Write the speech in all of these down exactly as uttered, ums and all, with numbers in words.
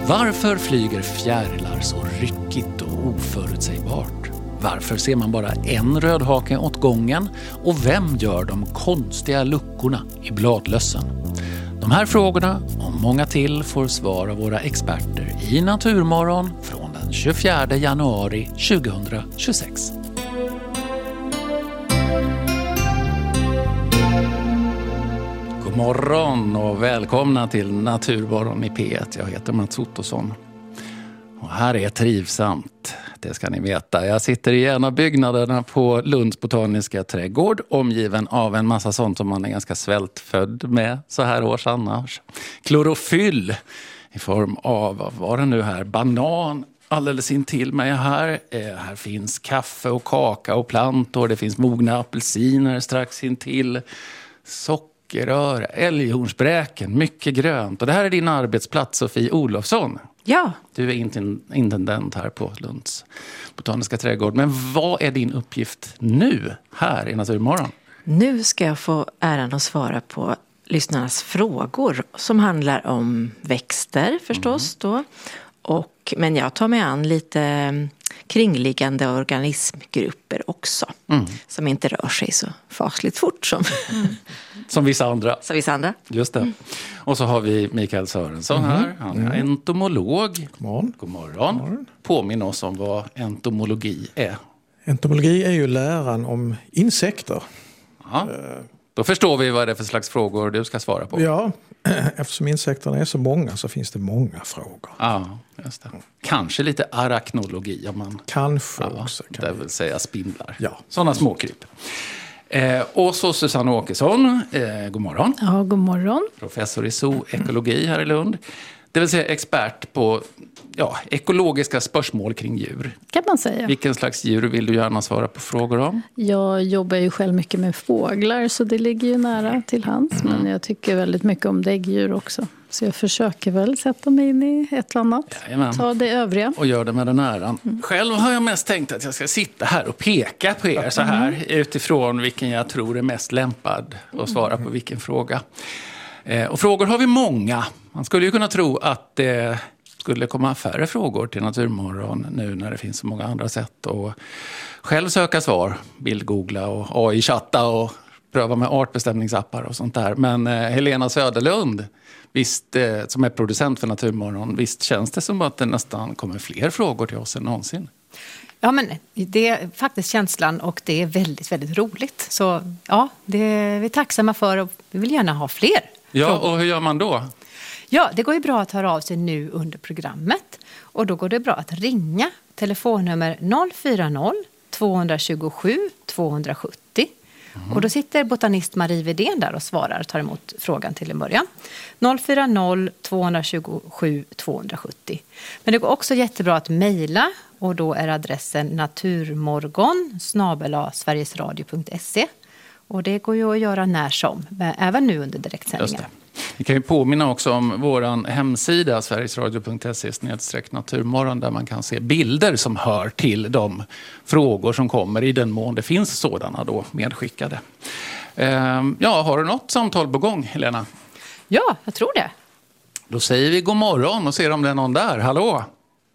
Varför flyger fjärilar så ryckigt och oförutsägbart? Varför ser man bara en rödhake åt gången? Och vem gör de konstiga luckorna i bladlössen? De här frågorna och många till får svar av våra experter i Naturmorgon från den tjugofjärde januari tjugohundratjugosex. God morgon och välkomna till Naturmorgon i P ett. Jag heter Mats Ottosson. Och här är trivsamt, det ska ni veta. Jag sitter i en av byggnaderna på Lunds botaniska trädgård, omgiven av en massa sånt som man är ganska svältfödd med så här års annars. Klorofyll i form av, vad var det nu här, banan alldeles intill mig här. Eh, här finns kaffe och kaka och plantor, det finns mogna apelsiner strax intill, sockerrör, älghornsbräken, mycket grönt. Och det här är din arbetsplats, Sofie Olofsson. Ja. Du är intendent här på Lunds botaniska trädgård. Men vad är din uppgift nu här i Naturmorgon? Nu ska jag få äran att svara på lyssnarnas frågor som handlar om växter förstås mm. då. Och, men jag tar mig an lite kringliggande organismgrupper också. Mm. Som inte rör sig så fasligt fort som... Mm. Som vissa andra. Som vissa andra. Just det. Mm. Och så har vi Mikael Sörensson mm. här. Han är mm. entomolog. God morgon. God morgon. God morgon. Påminn oss om vad entomologi är. Entomologi är ju läran om insekter. Ja. Då förstår vi vad det är för slags frågor du ska svara på. Ja, eftersom insekterna är så många så finns det många frågor. Ja, just det. Kanske lite arachnologi om man... Kanske ja, också. Kan det vill säga spindlar. Ja. Sådana småkryp. Eh, och så Susanne Åkesson, eh, god morgon. Ja, god morgon. Professor i zoekologi här i Lund. Det vill säga expert på ja, ekologiska spörsmål kring djur. Kan man säga. Vilken slags djur vill du gärna svara på frågor om? Jag jobbar ju själv mycket med fåglar så det ligger ju nära till hands. Mm. Men jag tycker väldigt mycket om däggdjur också. Så jag försöker väl sätta mig in i ett eller annat. Jajamän. Ta det övriga. Och gör det med den äran. Mm. Själv har jag mest tänkt att jag ska sitta här och peka på er så här. Mm. Utifrån vilken jag tror är mest lämpad att svara på vilken fråga. Eh, och frågor har vi många. Man skulle ju kunna tro att det eh, skulle komma färre frågor till Naturmorgon nu när det finns så många andra sätt att själv söka svar. Bildgoogla och A I-chatta och pröva med artbestämningsappar och sånt där. Men eh, Helena Söderlund, visst, eh, som är producent för Naturmorgon, visst känns det som att det nästan kommer fler frågor till oss än någonsin? Ja, men det är faktiskt känslan och det är väldigt, väldigt roligt. Så ja, det är vi tacksamma för och vi vill gärna ha fler Ja, frågor. Och hur gör man då? Ja, det går ju bra att höra av sig nu under programmet. Och då går det bra att ringa telefonnummer noll fyra noll två två sju två sju noll. Mm. Och då sitter botanist Marie Widén där och svarar och tar emot frågan till en början. noll fyra noll två två sju två sju noll. Men det går också jättebra att mejla och då är adressen naturmorgon snabel-a sverigesradio punkt se. Och det går ju att göra när som, även nu under direktsändningar. Vi kan ju påminna också om vår hemsida sverigesradio punkt se snedstreck naturmorgon där man kan se bilder som hör till de frågor som kommer i den mån det finns sådana då medskickade. Ehm, ja, har du något samtal på gång, Helena? Ja, jag tror det. Då säger vi god morgon och ser om det är någon där. Hallå?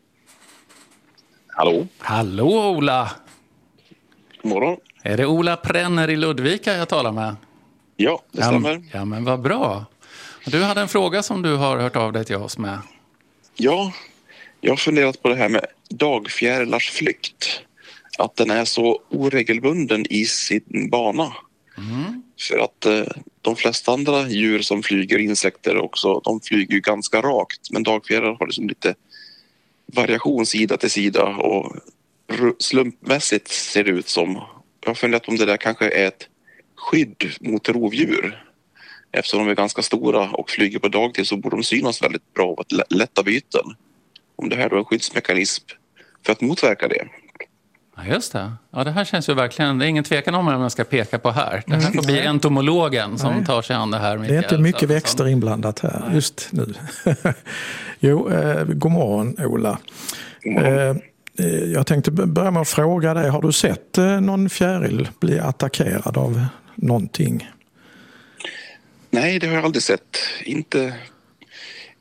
Hallå? Hallå, Ola. God morgon. Är det Ola Prenner i Ludvika jag talar med? Ja, det stämmer. Ja, ja, men vad bra. Du hade en fråga som du har hört av dig till oss med. Ja, jag har funderat på det här med dagfjärilars flykt. Att den är så oregelbunden i sin bana. Mm. För att eh, de flesta andra djur som flyger, insekter också, de flyger ju ganska rakt. Men dagfjärilar har liksom lite variation sida till sida och slumpmässigt ser det ut som. Jag har funderat om det där kanske är ett skydd mot rovdjur. Eftersom de är ganska stora och flyger på dagtid så borde de synas väldigt bra av att lätta byten. Om det här då är en skyddsmekanism för att motverka det. Ja, just det. Ja, det här känns ju verkligen, det är ingen tvekan om vad man ska peka på här. Det här får bli entomologen som Nej. tar sig an det här. Det är inte mycket Söderson. Växter inblandat här Nej. just nu. jo, eh, god morgon Ola. God morgon. Eh, jag tänkte börja med att fråga dig, har du sett eh, någon fjäril bli attackerad av någonting? Nej, det har jag aldrig sett. Inte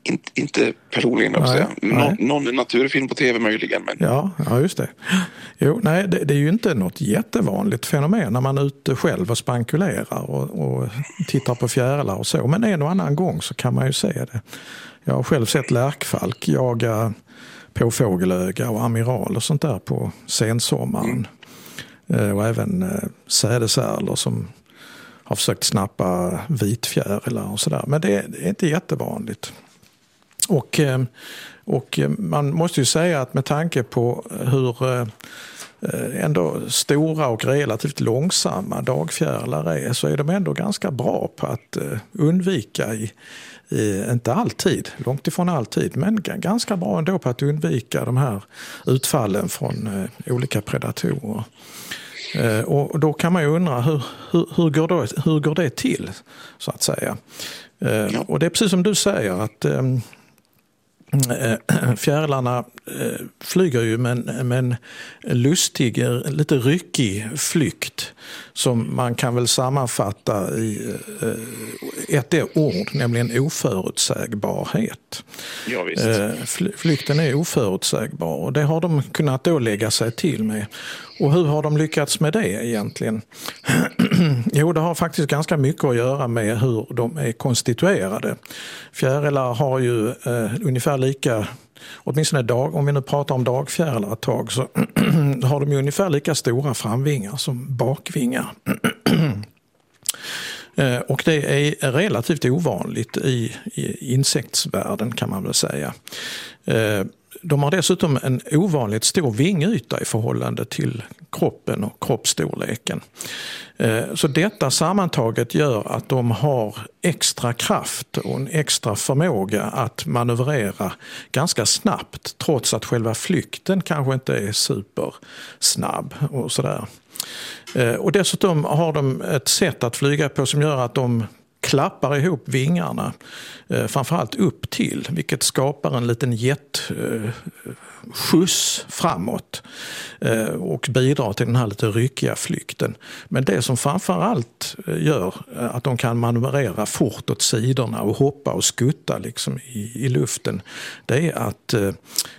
inte, inte personligen också. Nej, Nå, nej. någon naturfilm på tv möjligen. Men... Ja, ja, just det. Jo, nej, det, det är ju inte något jättevanligt fenomen när man är ute själv och spankulerar och, och tittar på fjärilar och så. Men en och annan gång så kan man ju se det. Jag har själv sett lärkfalk jaga på fågelöga och amiral och sånt där på sensommaren. Mm. Och även eh, sädesärlor som har försökt snappa vitfjärilar och sådär. Men det, det är inte jättevanligt. Och, och man måste ju säga att med tanke på hur ändå stora och relativt långsamma dagfjärilar är, så är de ändå ganska bra på att undvika, i, i, inte alltid, långt ifrån alltid, men ganska bra ändå på att undvika de här utfallen från olika predatorer. Och då kan man ju undra hur, hur, hur, går, då, hur går det till, så att säga. Ja. Och det är precis som du säger att fjärilarna flyger ju med en, med en lustig, lite ryckig flykt som man kan väl sammanfatta i ett ord, nämligen oförutsägbarhet. Ja, visst. Flykten är oförutsägbar och det har de kunnat då lägga sig till med. Och hur har de lyckats med det egentligen? Jo, det har faktiskt ganska mycket att göra med hur de är konstituerade. Fjärilar har ju eh, ungefär lika, åtminstone dag, om vi nu pratar om dagfjärilar ett tag, så har de ju ungefär lika stora framvingar som bakvingar. eh, och det är relativt ovanligt i, i insektsvärlden, kan man väl säga. Eh, De har dessutom en ovanligt stor vingyta i förhållande till kroppen och kroppsstorleken. Så detta sammantaget gör att de har extra kraft och en extra förmåga att manövrera ganska snabbt, trots att själva flykten kanske inte är supersnabb och sådär. Och dessutom har de ett sätt att flyga på som gör att de klappar ihop vingarna, eh, framförallt upp till, vilket skapar en liten jättskjuts eh, framåt eh, och bidrar till den här lite ryckiga flykten. Men det som framförallt gör att de kan manövrera fort åt sidorna och hoppa och skutta liksom i, i luften, det är att eh,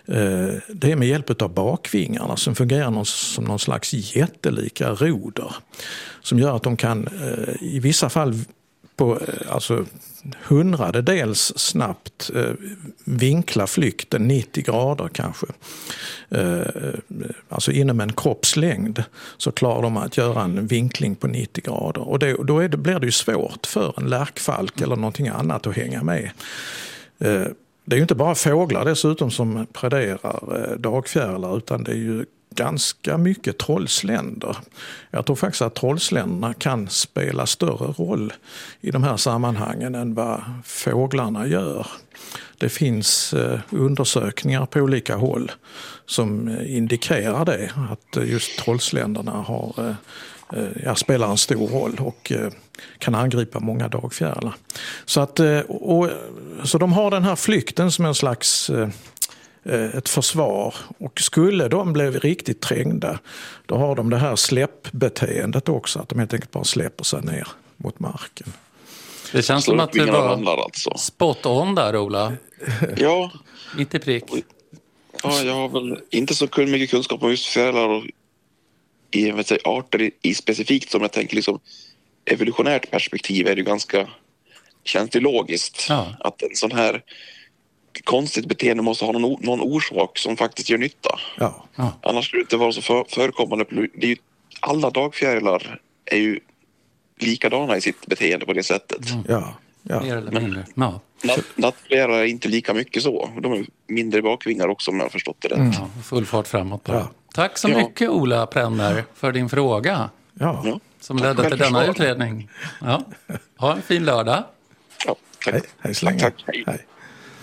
det är med hjälp av bakvingarna som fungerar någon, som någon slags jättelika roder som gör att de kan eh, i vissa fall på alltså hundradedels snabbt eh, vinkla flykten nittio grader kanske. Eh, alltså inom en kroppslängd så klarar de att göra en vinkling på nittio grader. Och det, då är det, blir det ju svårt för en lärkfalk eller någonting annat att hänga med. Eh, det är ju inte bara fåglar dessutom som prederar eh, dagfjärilar, utan det är ju ganska mycket trollsländer. Jag tror faktiskt att trollsländerna kan spela större roll i de här sammanhangen än vad fåglarna gör. Det finns eh, undersökningar på olika håll som indikerar det, att just trollsländerna har, eh, ja, spelar en stor roll och eh, kan angripa många dagfjärilar. Så, att, eh, och, så de har den här flykten som en slags eh, ett försvar, och skulle de bli riktigt trängda, då har de det här släppbeteendet också, att de helt enkelt bara släpper sig ner mot marken. Det känns som att det var ramlar, alltså. Spot on där, Ola. Ja. Inte prick. Ja, jag har väl inte så mycket kunskap om just fjärilar och i, vet säga, arter i, i specifikt, som jag tänker liksom evolutionärt perspektiv är det ganska, känns det logiskt, ja, att en sån här konstigt beteende måste ha någon, någon orsak som faktiskt gör nytta. Ja. Ja. Annars skulle det inte vara så för, förekommande. Det är ju, alla dagfjärilar är ju likadana i sitt beteende på det sättet. Mm. Ja. Ja. Mer eller mindre. Ja. Natt, nattfjärilar är inte lika mycket så. De är mindre bakvingar också, om jag har förstått det rätt. Mm. Ja, full fart framåt. Ja. Tack så ja. mycket, Ola Prenner, för din fråga. Ja. Ja. Som ledde till denna utredning. Ja. Ha en fin lördag. Ja, tack. Hej, hej så länge. Tack, tack. Hej. Hej.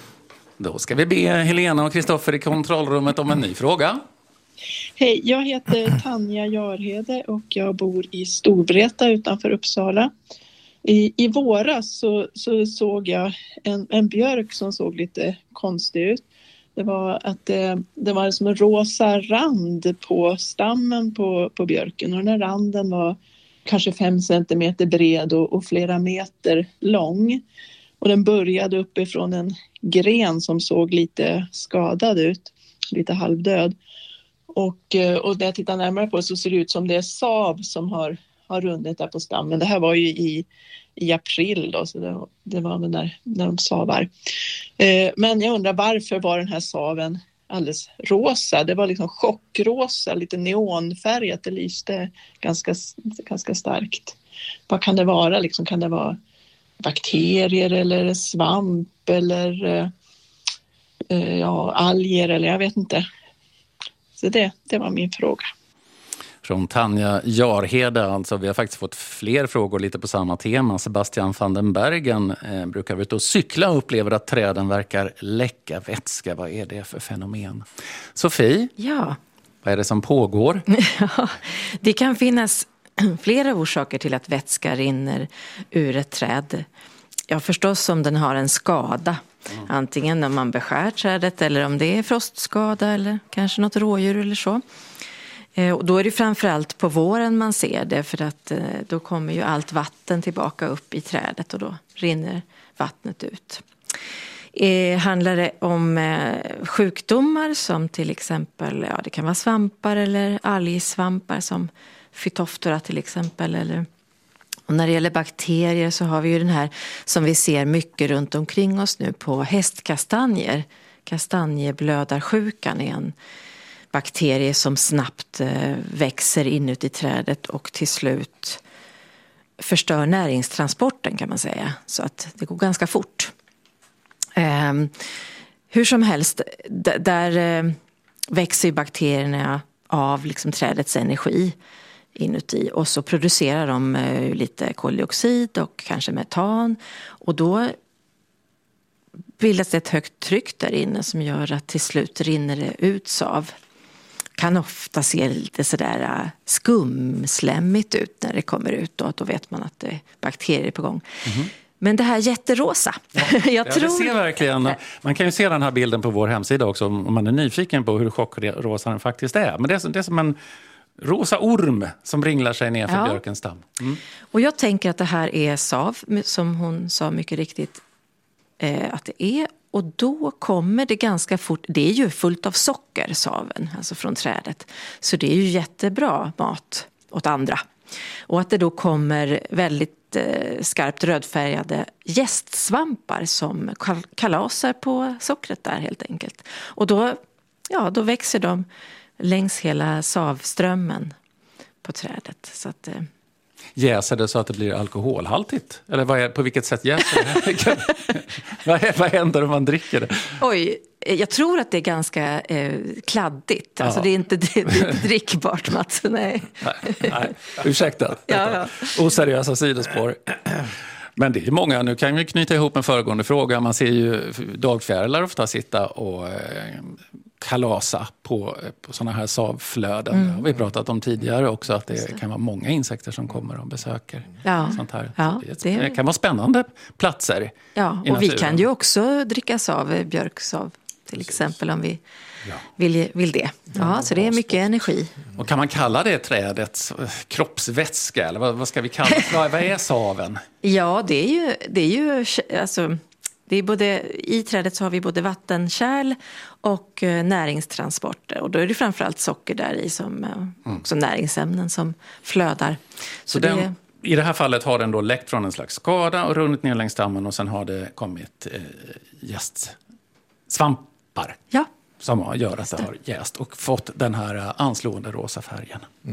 Då ska vi be Helena och Kristoffer i kontrollrummet om en ny fråga. Hej, jag heter Tanja Jarhede och jag bor i Storvreta utanför Uppsala. I, i våras så, så såg jag en, en björk som såg lite konstig ut. Det var att det, det var som en rosa rand på stammen på, på björken, och den här randen var kanske fem centimeter bred och, och flera meter lång. Och den började uppifrån en gren som såg lite skadad ut, lite halvdöd. Och, och när jag tittar närmare på det så ser det ut som det är sav som har, har runnit där på stammen. Det här var ju i, i april då, så det, det var när, när de savar. Eh, men jag undrar varför var den här saven alldeles rosa? Det var liksom chockrosa, lite neonfärgat, det lyste ganska, ganska starkt. Vad kan det vara? Liksom, kan det vara bakterier eller svamp eller eh, ja, alger eller jag vet inte. Så det, det var min fråga. Från Tanja Jarhede, alltså vi har faktiskt fått fler frågor lite på samma tema. Sebastian van den Bergen eh, brukar vara ute och cykla och upplever att träden verkar läcka vätska. Vad är det för fenomen? Sofie? Ja. Vad är det som pågår? Ja, det kan finnas flera orsaker till att vätska rinner ur ett träd. Ja, förstås om den har en skada. Mm. Antingen om man beskär trädet eller om det är frostskada eller kanske något rådjur eller så. Eh, och då är det framförallt på våren man ser det, för att eh, då kommer ju allt vatten tillbaka upp i trädet och då rinner vattnet ut. Eh, handlar det om eh, sjukdomar som till exempel, ja, det kan vara svampar eller algsvampar som Phytophthora till exempel, eller och när det gäller bakterier så har vi ju den här som vi ser mycket runt omkring oss nu på hästkastanjer. Kastanjeblödarsjukan är en bakterie som snabbt eh, växer inuti trädet och till slut förstör näringstransporten kan man säga. Så att det går ganska fort. Eh, hur som helst, d- där eh, växer ju bakterierna av liksom trädets energi inuti och så producerar de eh, lite koldioxid och kanske metan och då bildas det ett högt tryck där inne som gör att till slut rinner det ut sav. Kan ofta se lite sådär skumslemmigt ut när det kommer ut och då vet man att det är bakterier på gång. Mm-hmm. Men det här jätterosa. Ja, jag ja, tror... det ser verkligen. Man kan ju se den här bilden på vår hemsida också om man är nyfiken på hur chockrosa den faktiskt är. Men det är, det är som en rosa orm som ringlar sig ner för ja. björkens stam. Mm. Och jag tänker att det här är sav, som hon sa mycket riktigt eh, att det är. Och då kommer det ganska fort, det är ju fullt av socker, saven, alltså från trädet. Så det är ju jättebra mat åt andra. Och att det då kommer väldigt eh, skarpt rödfärgade jästsvampar som kal- kalasar på sockret där helt enkelt. Och då, ja, då växer de längs hela savströmmen på trädet. Så att, eh... jäser det så att det blir alkoholhaltigt? Eller vad är, på vilket sätt jäser det? vad, är, vad händer om man dricker det? Oj, jag tror att det är ganska eh, kladdigt. Ja. Alltså det är inte, det, det är inte drickbart, Mats. Nej. nej, nej. Ursäkta. Ja, ja. Oseriösa sidospår. Men det är många, nu kan vi knyta ihop en föregående fråga. Man ser ju dagfjärilar ofta sitta och eh, kalasa på, på sådana här savflöden. Mm. Det har vi pratat om tidigare också, att det, det kan vara många insekter som kommer och besöker ja. sånt här. Ja, det, det, det kan vara spännande platser. Ja, och vi kan ju också dricka sav, björksav till Precis. exempel om vi ja. vill, vill det. Ja, ja så det är mycket energi. Och kan man kalla det trädets kroppsvätska eller vad, vad ska vi kalla det? Vad är saven? Ja, det är ju, det är ju alltså, det är både, i trädet så har vi både vattenkärl och näringstransporter. Och då är det framförallt socker där i som mm. också näringsämnen som flödar. Så, så det, den, i det här fallet har den då läckt från en slags skada och runnit ner längs stammen och sen har det kommit eh, jästsvampar. Ja. Som gör att det har jäst och fått den här anslående rosa färgen. Mm.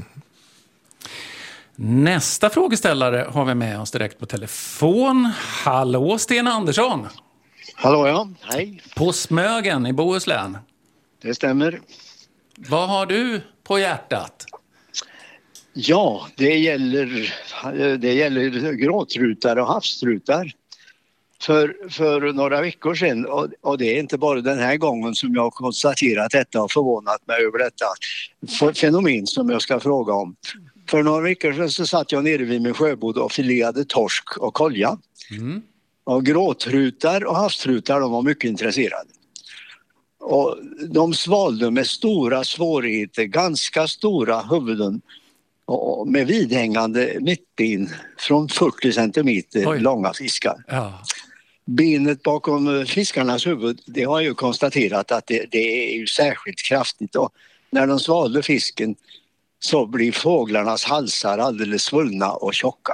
Nästa frågeställare har vi med oss direkt på telefon. Hallå Sten Andersson! Hallå ja, hej. På Smögen i Bohuslän. Det stämmer. Vad har du på hjärtat? Ja, det gäller, det gäller gråtrutar och havstrutar. För, för några veckor sedan, och, och det är inte bara den här gången som jag har konstaterat detta och förvånat mig över detta fenomen som jag ska fråga om. För några veckor sedan så satt jag nere vid min sjöbod och filerade torsk och kolja. Mm. Och gråtrutar och havstrutar, de var mycket intresserade. Och de svalde med stora svårigheter, ganska stora huvuden och med vidhängande mittben från fyrtio centimeter Oj. långa fiskar. Ja. benet bakom fiskarnas huvud, det har ju konstaterat att det, det är ju särskilt kraftigt. Och när de svalde fisken så blir fåglarnas halsar alldeles svullna och tjocka.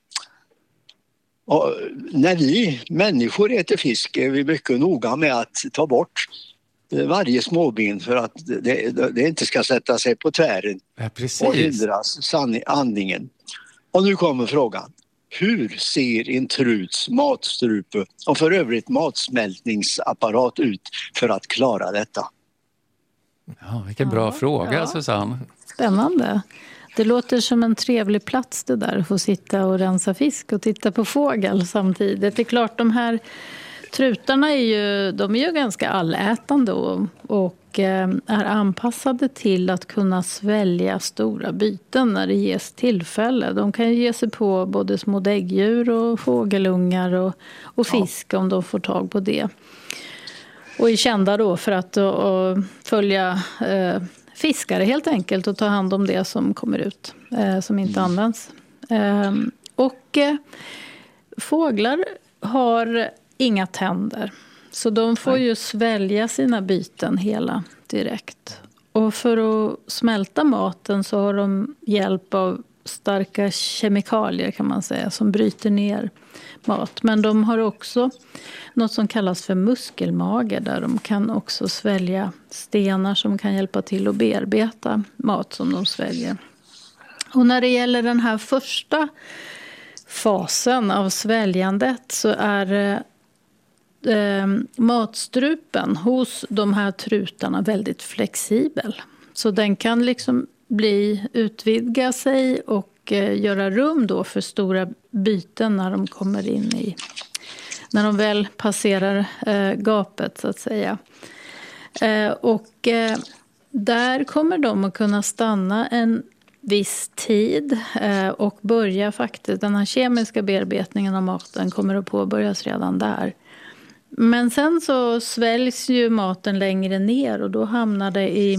Och när vi människor äter fisk är vi mycket noga med att ta bort varje småben för att det, det inte ska sätta sig på tvären ja, och hindras andningen. Och nu kommer frågan. Hur ser en truts matstrupe och för övrigt matsmältningsapparat ut för att klara detta? Ja, vilken bra ja, fråga, ja. Susanne. Spännande. Det låter som en trevlig plats det där, att få sitta och rensa fisk och titta på fågel samtidigt. Det är klart, de här trutarna är ju, de är ju ganska allätande och, och är anpassade till att kunna svälja stora byten när det ges tillfälle. De kan ju ge sig på både små däggdjur och fågelungar och, och fisk ja. Om de får tag på det. Och är kända då för att och, och följa eh, fiskare helt enkelt och ta hand om det som kommer ut, eh, som inte mm. används. Eh, och eh, fåglar har inga tänder. Så de får ju svälja sina byten hela direkt. Och för att smälta maten så har de hjälp av starka kemikalier kan man säga som bryter ner mat. Men de har också något som kallas för muskelmage där de kan också svälja stenar som kan hjälpa till att bearbeta mat som de sväljer. Och när det gäller den här första fasen av sväljandet så är eh, matstrupen hos de här trutarna väldigt flexibel. Så den kan liksom bli, utvidga sig och eh, göra rum då för stora byten när de kommer in i, när de väl passerar eh, gapet så att säga. Eh, och eh, där kommer de att kunna stanna en viss tid eh, och börja faktiskt, den här kemiska bearbetningen av maten kommer att påbörjas redan där. Men sen så sväljs ju maten längre ner och då hamnar det i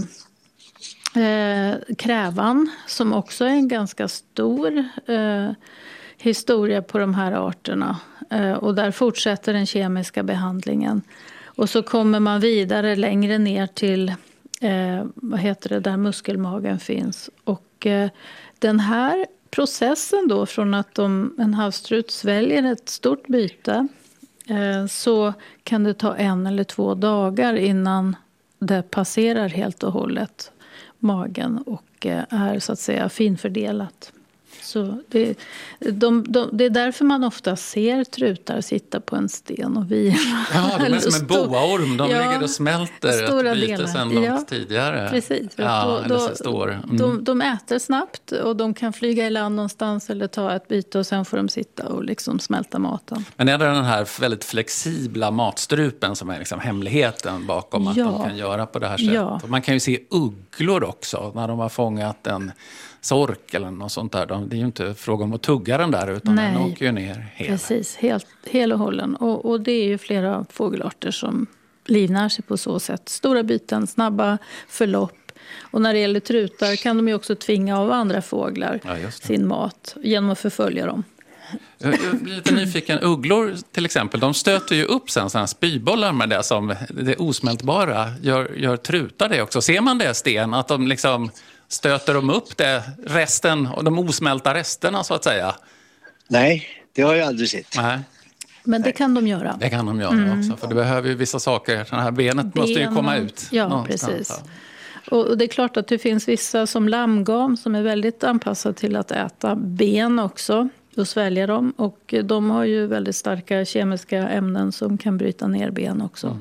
eh, krävan som också är en ganska stor eh, historia på de här arterna. Eh, och där fortsätter den kemiska behandlingen. Och så kommer man vidare längre ner till eh, vad heter det, där muskelmagen finns. Och eh, den här processen då från att de, en havstrut sväljer ett stort byte eh, så kan det ta en eller två dagar innan det passerar helt och hållet magen och eh, är så att säga finfördelat. Så det, de, de, det är därför man ofta ser trutar sitta på en sten och vila. Ja, de är som en boaorm. De ja, ligger och smälter ett byte sedan långt ja, tidigare. Precis. Ja, då, eller så står. Mm. De, de äter snabbt och de kan flyga i land någonstans eller ta ett byte och sen får de sitta och liksom smälta maten. Men är det den här väldigt flexibla matstrupen som är liksom hemligheten bakom ja. Att de kan göra på det här sättet? Ja. Man kan ju se ugglor också när de har fångat en sork eller något sånt där. Det är ju inte fråga om att tugga den där utan Nej, den åker ju ner hela. Precis, helt, hela och hållen. Och, och det är ju flera fågelarter som livnär sig på så sätt. Stora byten, snabba förlopp. Och när det gäller trutar kan de ju också tvinga av andra fåglar ja, sin mat genom att förfölja dem. Jag blir lite nyfiken. Ugglor till exempel, de stöter ju upp sen sådana spybollar med det som det osmältbara. Gör, gör trutar det också? Ser man det, Sten? Att de liksom stöter de upp det, resten och de osmälta resterna så att säga? Nej, det har jag aldrig sett. Nej. Men det kan de göra. Det kan de göra mm. också, för det behöver ju vissa saker. Det här benet Ben, måste ju komma ut. Ja, någonstans. Precis. Och det är klart att det finns vissa som lammgam som är väldigt anpassade till att äta ben också och svälja dem. Och de har ju väldigt starka kemiska ämnen som kan bryta ner ben också. Mm.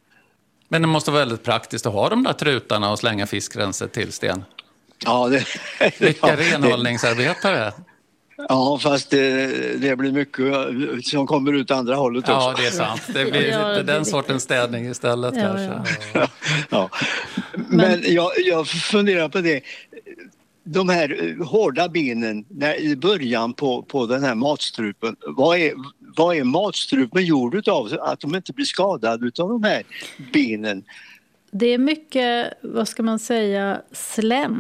Men det måste vara väldigt praktiskt att ha de där trutarna och slänga fiskrenset till, Sten. Ja, det... Vilka ja, renhållningsarbetare. Ja, fast det, det blir mycket som kommer ut andra hållet också. Ja, det är sant. Det blir ja, det den sortens städning istället ja, kanske. Ja. Ja. Men jag, jag funderar på det. De här hårda benen när, i början på, på den här matstrupen. Vad är, vad är matstrupen gjord utav? Att de inte blir skadade utav de här benen? Det är mycket, vad ska man säga, slem.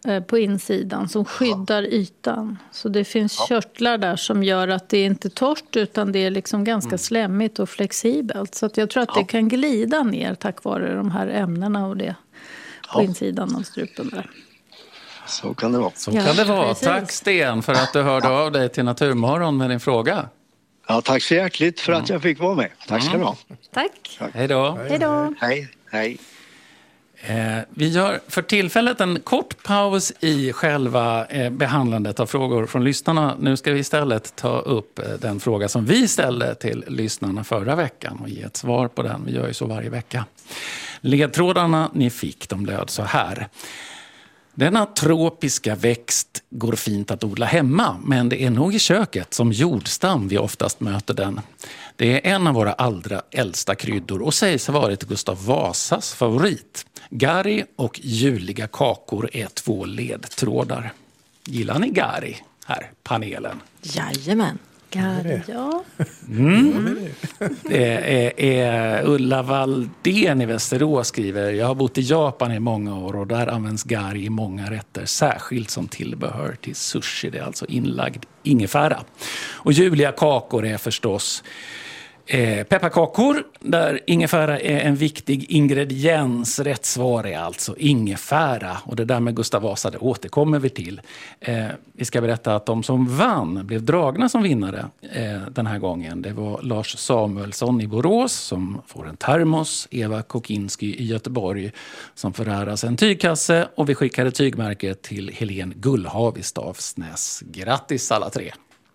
eh, på insidan som skyddar ytan. Så det finns ja. körtlar där som gör att det inte är torrt utan det är liksom ganska mm. slämmigt och flexibelt. Så att jag tror att ja. det kan glida ner tack vare de här ämnena och det på ja. insidan av strupen där. Så kan det vara. Så ja, kan det vara. Precis. Tack Sten för att du hörde ja. av dig till Naturmorgon med din fråga. Ja, tack så hjärtligt för att jag fick vara med. Tack ska du ha. Tack. Tack. Hej då. Hej då. Hej, hej. Eh, vi gör för tillfället en kort paus i själva eh, behandlandet av frågor från lyssnarna. Nu ska vi istället ta upp eh, den fråga som vi ställde till lyssnarna förra veckan och ge ett svar på den. Vi gör ju så varje vecka. Ledtrådarna ni fick, de löd så här. Denna tropiska växt går fint att odla hemma, men det är nog i köket som jordstam vi oftast möter den. Det är en av våra allra äldsta kryddor och sägs ha varit Gustav Vasas favorit. Gari och juliga kakor är två ledtrådar. Gillar ni gari här, panelen? Jajamän. Gari, ja. Mm. Det är, är Ulla Valdén i Västerås skriver. Jag har bott i Japan i många år och där används gari i många rätter. Särskilt som tillbehör till sushi. Det är alltså inlagd ingefära. Och juliga kakor är förstås Eh, pepparkakor där ingefära är en viktig ingrediens. Rätt svar är alltså ingefära. Och det där med Gustav Vasa, det återkommer vi till. Eh, vi ska berätta att de som vann blev dragna som vinnare eh, den här gången. Det var Lars Samuelsson i Borås som får en termos. Eva Kokinski i Göteborg som föräras en tygkasse. Och vi skickade tygmärket till Helene Gullhav i Stavsnäs. Grattis alla tre!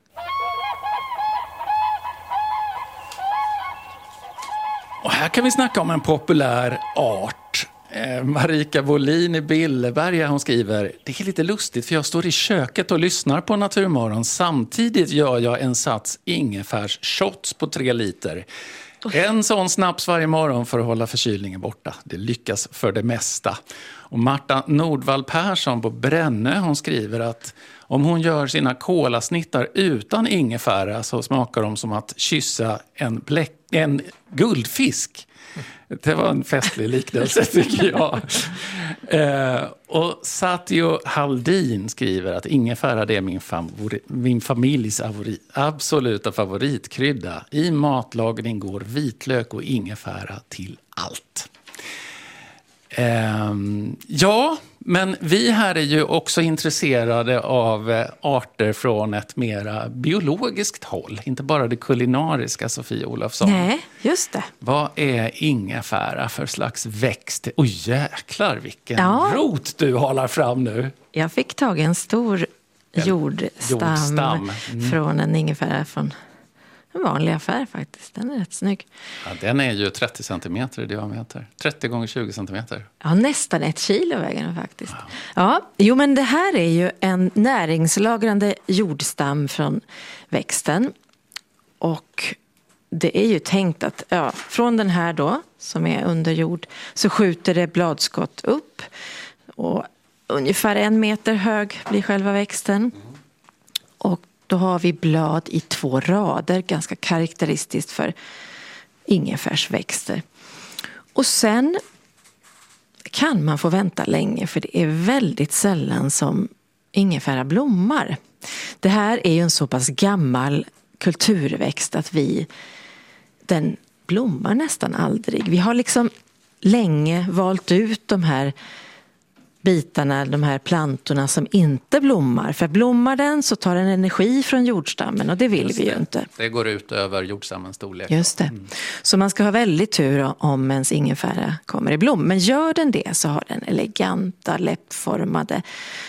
Och här kan vi snacka om en populär art. Eh, Marika Bolin i Billeberga, hon skriver: det är lite lustigt för jag står i köket och lyssnar på Naturmorgon. Samtidigt gör jag en sats ingefärs shots på tre liter. En sån snaps varje morgon för att hålla förkylningen borta. Det lyckas för det mesta. Och Marta Nordvall Persson på Brännö, hon skriver att om hon gör sina kolasnittar utan ingefära så smakar de som att kyssa en, bläck, en guldfisk. Det var en festlig liknelse tycker jag. Eh, och Satio Haldin skriver att ingefära det är min, favori, min familjs favorit, absoluta favoritkrydda. I matlagning går vitlök och ingefära till allt. Eh, ja, men vi här är ju också intresserade av arter från ett mera biologiskt håll. Inte bara det kulinariska, Sofia Olofsson. Nej, just det. Vad är ingefära för slags växt? Oj, jäklar vilken ja. rot du håller fram nu. Jag fick tag i en stor jordstam, jordstam. Mm. från en ingefära från en vanlig affär faktiskt. Den är rätt snygg. Ja, den är ju trettio centimeter i diameter. trettio gånger tjugo centimeter. Ja, nästan ett kilo väger den faktiskt. Wow. Ja, jo men det här är ju en näringslagrande jordstam från växten. Och det är ju tänkt att ja, från den här då, som är under jord, så skjuter det bladskott upp. Och ungefär en meter hög blir själva växten. Och då har vi blad i två rader, ganska karaktäristiskt för ingefärsväxter. Och sen kan man få vänta länge för det är väldigt sällan som ingefära blommar. Det här är ju en så pass gammal kulturväxt att vi, den blommar nästan aldrig. Vi har liksom länge valt ut de här bitarna, de här plantorna som inte blommar. För blommar den så tar den energi från jordstammen och det vill Just vi ju det. inte. Det går ut över jordstammens storlek. Just det. Mm. Så man ska ha väldigt tur om ens ingefära kommer i blom. Men gör den det så har den eleganta, läppformade,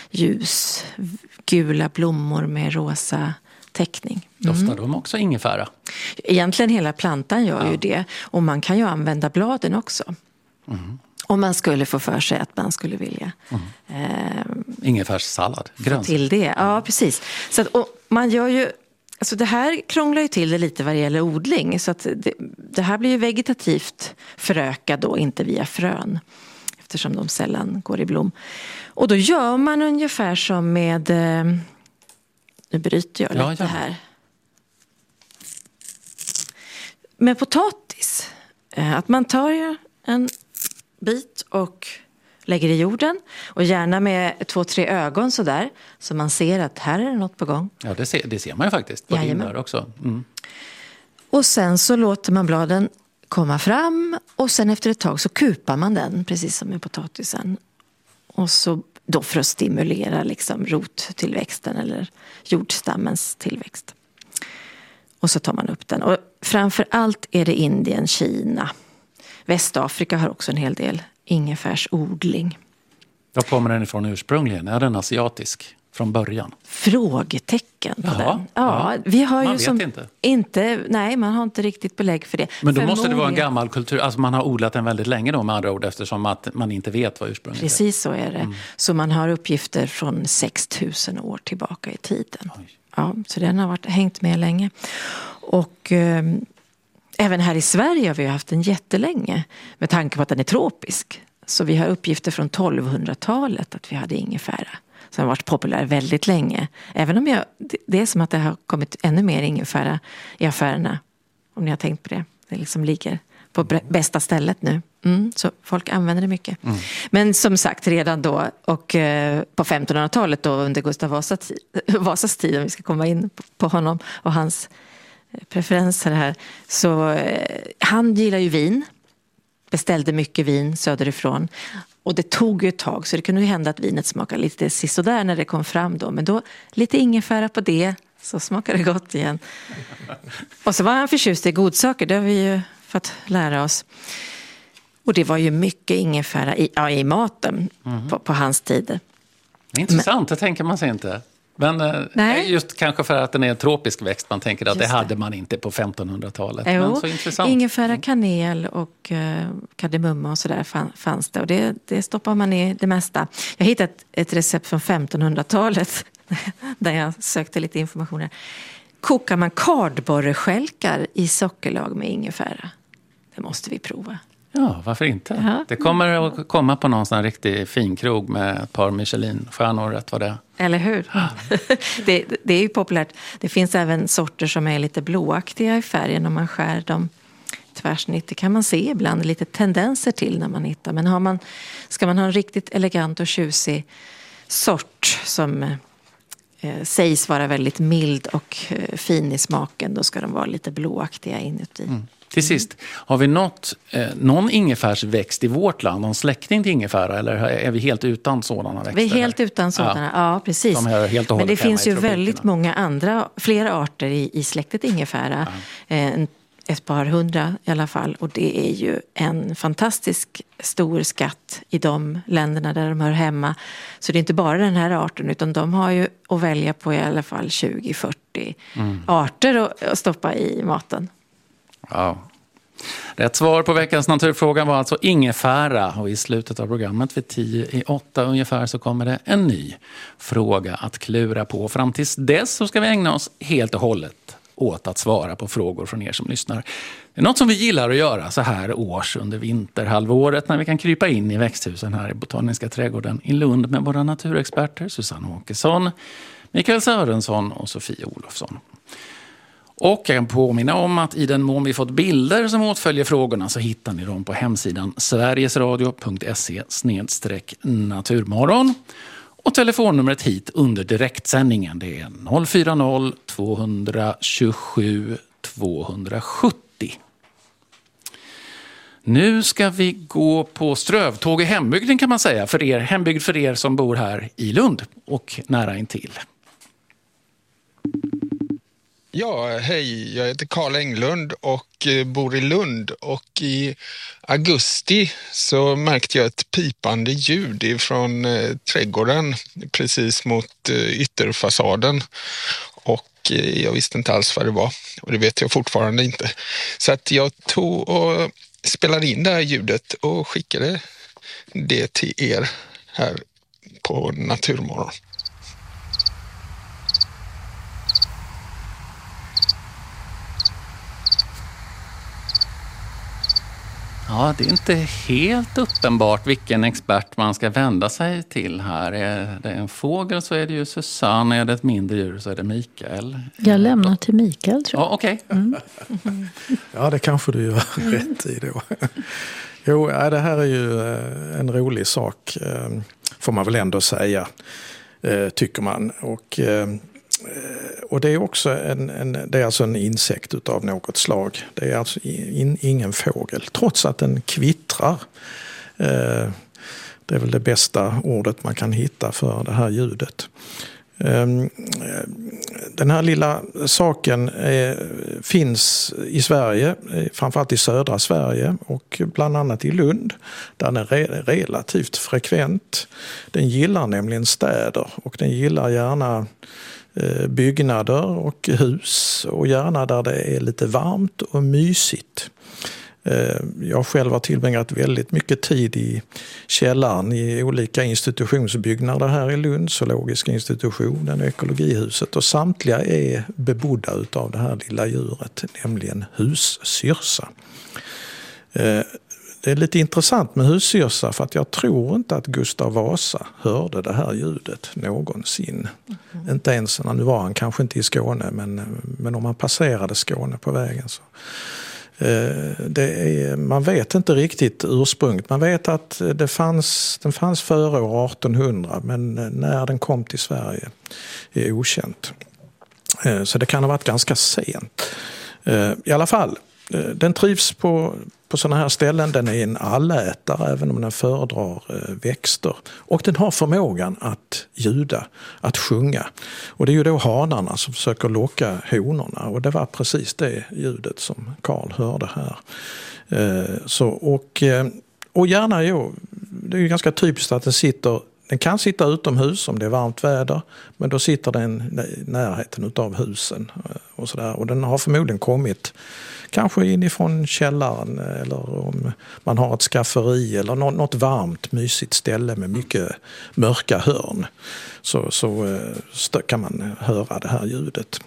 ljusgula blommor med rosa täckning. Mm. Doftar de också ingefära? Egentligen hela plantan gör ja. ju det. Och man kan ju använda bladen också. Mm. Om man skulle få för sig att man skulle vilja. Mm. Eh, ingefärssallad. Grönsak. Till det, ja precis. Så att, och man gör ju, alltså det här krånglar ju till det lite vad det gäller odling. Så att det, det här blir ju vegetativt förökat då, inte via frön. Eftersom de sällan går i blom. Och då gör man ungefär som med, eh, nu bryter jag ja, lite ja. här. Med potatis. Eh, att man tar ju en bit och lägger i jorden. Och gärna med två, tre ögon sådär. Så man ser att här är det något på gång. Ja, det ser, det ser man ju faktiskt på Jajamän. din där också. Mm. Och sen så låter man bladen komma fram. Och sen efter ett tag så kupar man den, precis som med potatisen. Och så då för att stimulera liksom rottillväxten eller jordstammens tillväxt. Och så tar man upp den. Och framför allt är det Indien, Kina. Västafrika har också en hel del ingefärsodling. Var kommer den ifrån ursprungligen? Är den asiatisk från början? Frågetecken på Jaha, den. Ja, ja. vi har Man ju vet som inte. inte. Nej, man har inte riktigt belägg för det. Men då måste det vara en Förmodligen- gammal kultur. Alltså man har odlat den väldigt länge då med andra ord eftersom att man inte vet vad ursprunget är. Precis så är det. Så man har uppgifter från sex tusen år tillbaka i tiden. Oj. Ja, så den har varit, hängt med länge. Och eh, även här i Sverige har vi haft den jättelänge. Med tanke på att den är tropisk. Så vi har uppgifter från tolvhundratalet att vi hade ingefära. Som har varit populär väldigt länge. Även om jag, det är som att det har kommit ännu mer ingefära i affärerna. Om ni har tänkt på det. Det liksom ligger på bästa stället nu. Mm, så folk använder det mycket. Mm. Men som sagt, redan då och eh, på femtonhundratalet då under Gustav Vasas, Vasas tid, om vi ska komma in på, på honom och hans preferenser här. Så eh, han gillar ju vin. Beställde mycket vin söderifrån. Och det tog ju ett tag, så det kunde ju hända att vinet smakade lite sisådär när det kom fram då. Men då lite ingefära på det, så smakar det gott igen. Och så var han förtjust i godsaker, det har vi ju fått lära oss. Och det var ju mycket ingefära i, ja, i maten mm. på, på hans tid. Intressant, Men, det tänker man sig inte. Men nej. Just kanske för att den är en tropisk växt, man tänker att just det hade man inte på femtonhundratalet. Jo, Men så intressant. Ingefära, kanel och uh, kardemumma och sådär fanns det. Och det, det stoppar man i det mesta. Jag hittade ett, ett recept från femtonhundratalet där jag sökte lite information här. Kokar man kardborreskälkar i sockerlag med ingefära? Det måste vi prova. Ja, varför inte? Jaha. Det kommer att komma på någon sån riktig finkrog med ett par Michelin-stjärnor, rätt vad det är. Eller hur? det, det är ju populärt. Det finns även sorter som är lite blåaktiga i färgen om man skär dem tvärsnitt. Det kan man se ibland lite tendenser till när man hittar. Men har man, ska man ha en riktigt elegant och tjusig sort som eh, sägs vara väldigt mild och eh, fin i smaken, då ska de vara lite blåaktiga inuti. Mm. Till sist, har vi något, eh, någon ingefärsväxt i vårt land, någon släkting till ingefära, eller är vi helt utan sådana växter? Vi är helt utan sådana, ja, ja precis. De är helt och Men det hållet finns ju hemma i väldigt många andra, flera arter i, i släktet ingefära. Ja. Eh, ett par hundra i alla fall. Och det är ju en fantastisk stor skatt i de länderna där de hör hemma. Så det är inte bara den här arten, utan de har ju att välja på i alla fall tjugo till fyrtio mm. arter att, att stoppa i maten. Ja. Rätt svar på veckans naturfråga var alltså ingefära, och i slutet av programmet vid tio i åtta ungefär så kommer det en ny fråga att klura på. Fram tills dess så ska vi ägna oss helt och hållet åt att svara på frågor från er som lyssnar. Det är något som vi gillar att göra så här års under vinterhalvåret när vi kan krypa in i växthusen här i Botaniska trädgården i Lund med våra naturexperter Susanne Åkesson, Mikael Sörensson och Sofia Olofsson. Och jag kan påminna om att i den mån vi fått bilder som åtföljer frågorna så hittar ni dem på hemsidan sverigesradio punkt se snedstreck naturmorgon. Och telefonnumret hit under direktsändningen, det är noll fyra noll två tjugosju tvåhundrasjuttio. Nu ska vi gå på strövtåg i hembygden kan man säga, för er, hembygd för er som bor här i Lund och nära intill. Ja, hej. Jag heter Karl Englund och bor i Lund, och i augusti så märkte jag ett pipande ljud ifrån eh, trädgården precis mot eh, ytterfasaden, och eh, jag visste inte alls vad det var, och det vet jag fortfarande inte. Så att jag tog och spelade in det här ljudet och skickade det till er här på Naturmorgon. Ja, det är inte helt uppenbart vilken expert man ska vända sig till här. Är det en fågel så är det ju Susanne, är det ett mindre djur så är det Mikael. Jag lämnar till Mikael, tror jag. Ja, okej. Okay. Mm. Ja, det kanske du gör rätt i då. Jo, det här är ju en rolig sak, får man väl ändå säga, tycker man. Och, och det är också en, en, det är alltså en insekt utav något slag. Det är alltså in, ingen fågel, trots att den kvittrar. Det är väl det bästa ordet man kan hitta för det här ljudet. Den här lilla saken är, finns i Sverige, framförallt i södra Sverige och bland annat i Lund, där den är re- relativt frekvent. Den gillar nämligen städer och den gillar gärna byggnader och hus och gärna där det är lite varmt och mysigt. Jag själv har tillbringat väldigt mycket tid i källaren i olika institutionsbyggnader här i Lund, zoologiska institutionen, ekologihuset, och samtliga är bebodda utav det här lilla djuret, nämligen hussyrsa. Det är lite intressant med hussyrsa för att jag tror inte att Gustav Vasa hörde det här ljudet någonsin. Mm. Inte ens, nu var han kanske inte i Skåne, men, men om man passerade Skåne på vägen så. Det är, man vet inte riktigt ursprunget. Man vet att det fanns, den fanns före år artonhundra, men när den kom till Sverige är okänt. Så det kan ha varit ganska sent. I alla fall, den trivs på, på sådana här ställen. Den är en allätare även om den föredrar växter. Och den har förmågan att ljuda, att sjunga. Och det är ju då hanarna som försöker locka honorna. Och det var precis det ljudet som Carl hörde här. Så, och, och gärna, jo, det är ju ganska typiskt att den sitter... Den kan sitta utomhus om det är varmt väder, men då sitter den i närheten utav husen och sådär. Och den har förmodligen kommit kanske inifrån källaren eller om man har ett skafferi eller något varmt, mysigt ställe med mycket mörka hörn. Så, så kan man höra det här ljudet.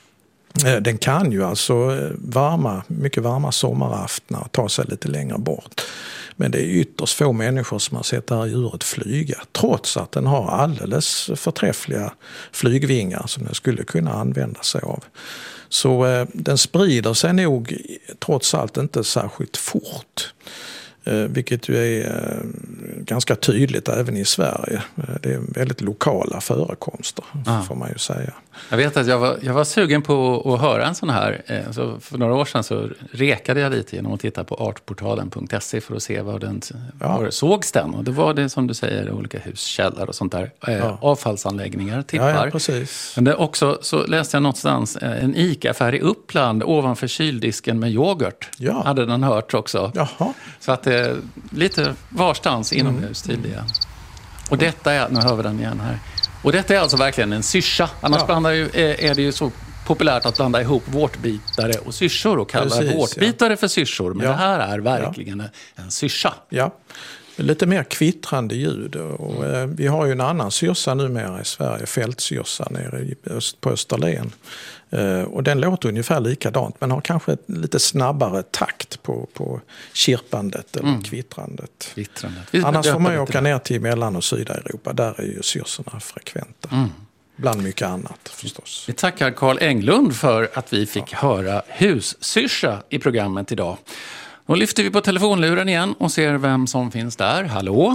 Den kan ju alltså varma, mycket varma sommaraftnar ta sig lite längre bort. Men det är ytterst få människor som har sett det här djuret flyga, trots att den har alldeles förträffliga flygvingar som den skulle kunna använda sig av. Så eh, den sprider sig nog trots allt inte särskilt fort. Eh, vilket ju är eh, ganska tydligt även i Sverige. Eh, det är väldigt lokala förekomster, ah. får man ju säga. Jag vet att jag var, jag var sugen på att höra en sån här. Eh, så för några år sedan så rekade jag lite genom att titta på artportalen punkt se för att se var den ja. var, sågs den. Och det var det som du säger, olika huskällar och sånt där. Eh, ja. Avfallsanläggningar, tippar. Ja, ja, precis. Men det också så läste jag någonstans eh, en ICA-affär i Uppland ovanför kyldisken med yoghurt. Ja. Hade den hört också. Jaha. Så att det är lite varstans inomhus mm. tydligen. Och detta är, nu hör vi den igen här. Och detta är alltså verkligen en syrsa. Annars ja. blandar ju, är det ju så populärt att blanda ihop vårtbitare och syrsor och kalla Precis, vårtbitare ja. för syrsor. Men ja. det här är verkligen ja. en syrsa. Ja, lite mer kvittrande ljud. Och, mm. eh, vi har ju en annan syrsa numera i Sverige, fältsyrsa nere i öst, på Österlen. Uh, och den låter ungefär likadant men har kanske ett lite snabbare takt på, på kirpandet eller mm. kvittrandet. kvittrandet. Annars får man ju åka ner till Mellan- och Sydeuropa. Där är ju syrsorna frekventa. Mm. Bland mycket annat förstås. Vi tackar Carl Englund för att vi fick ja. höra hussyrsa i programmet idag. Då lyfter vi på telefonluren igen och ser vem som finns där. Hallå?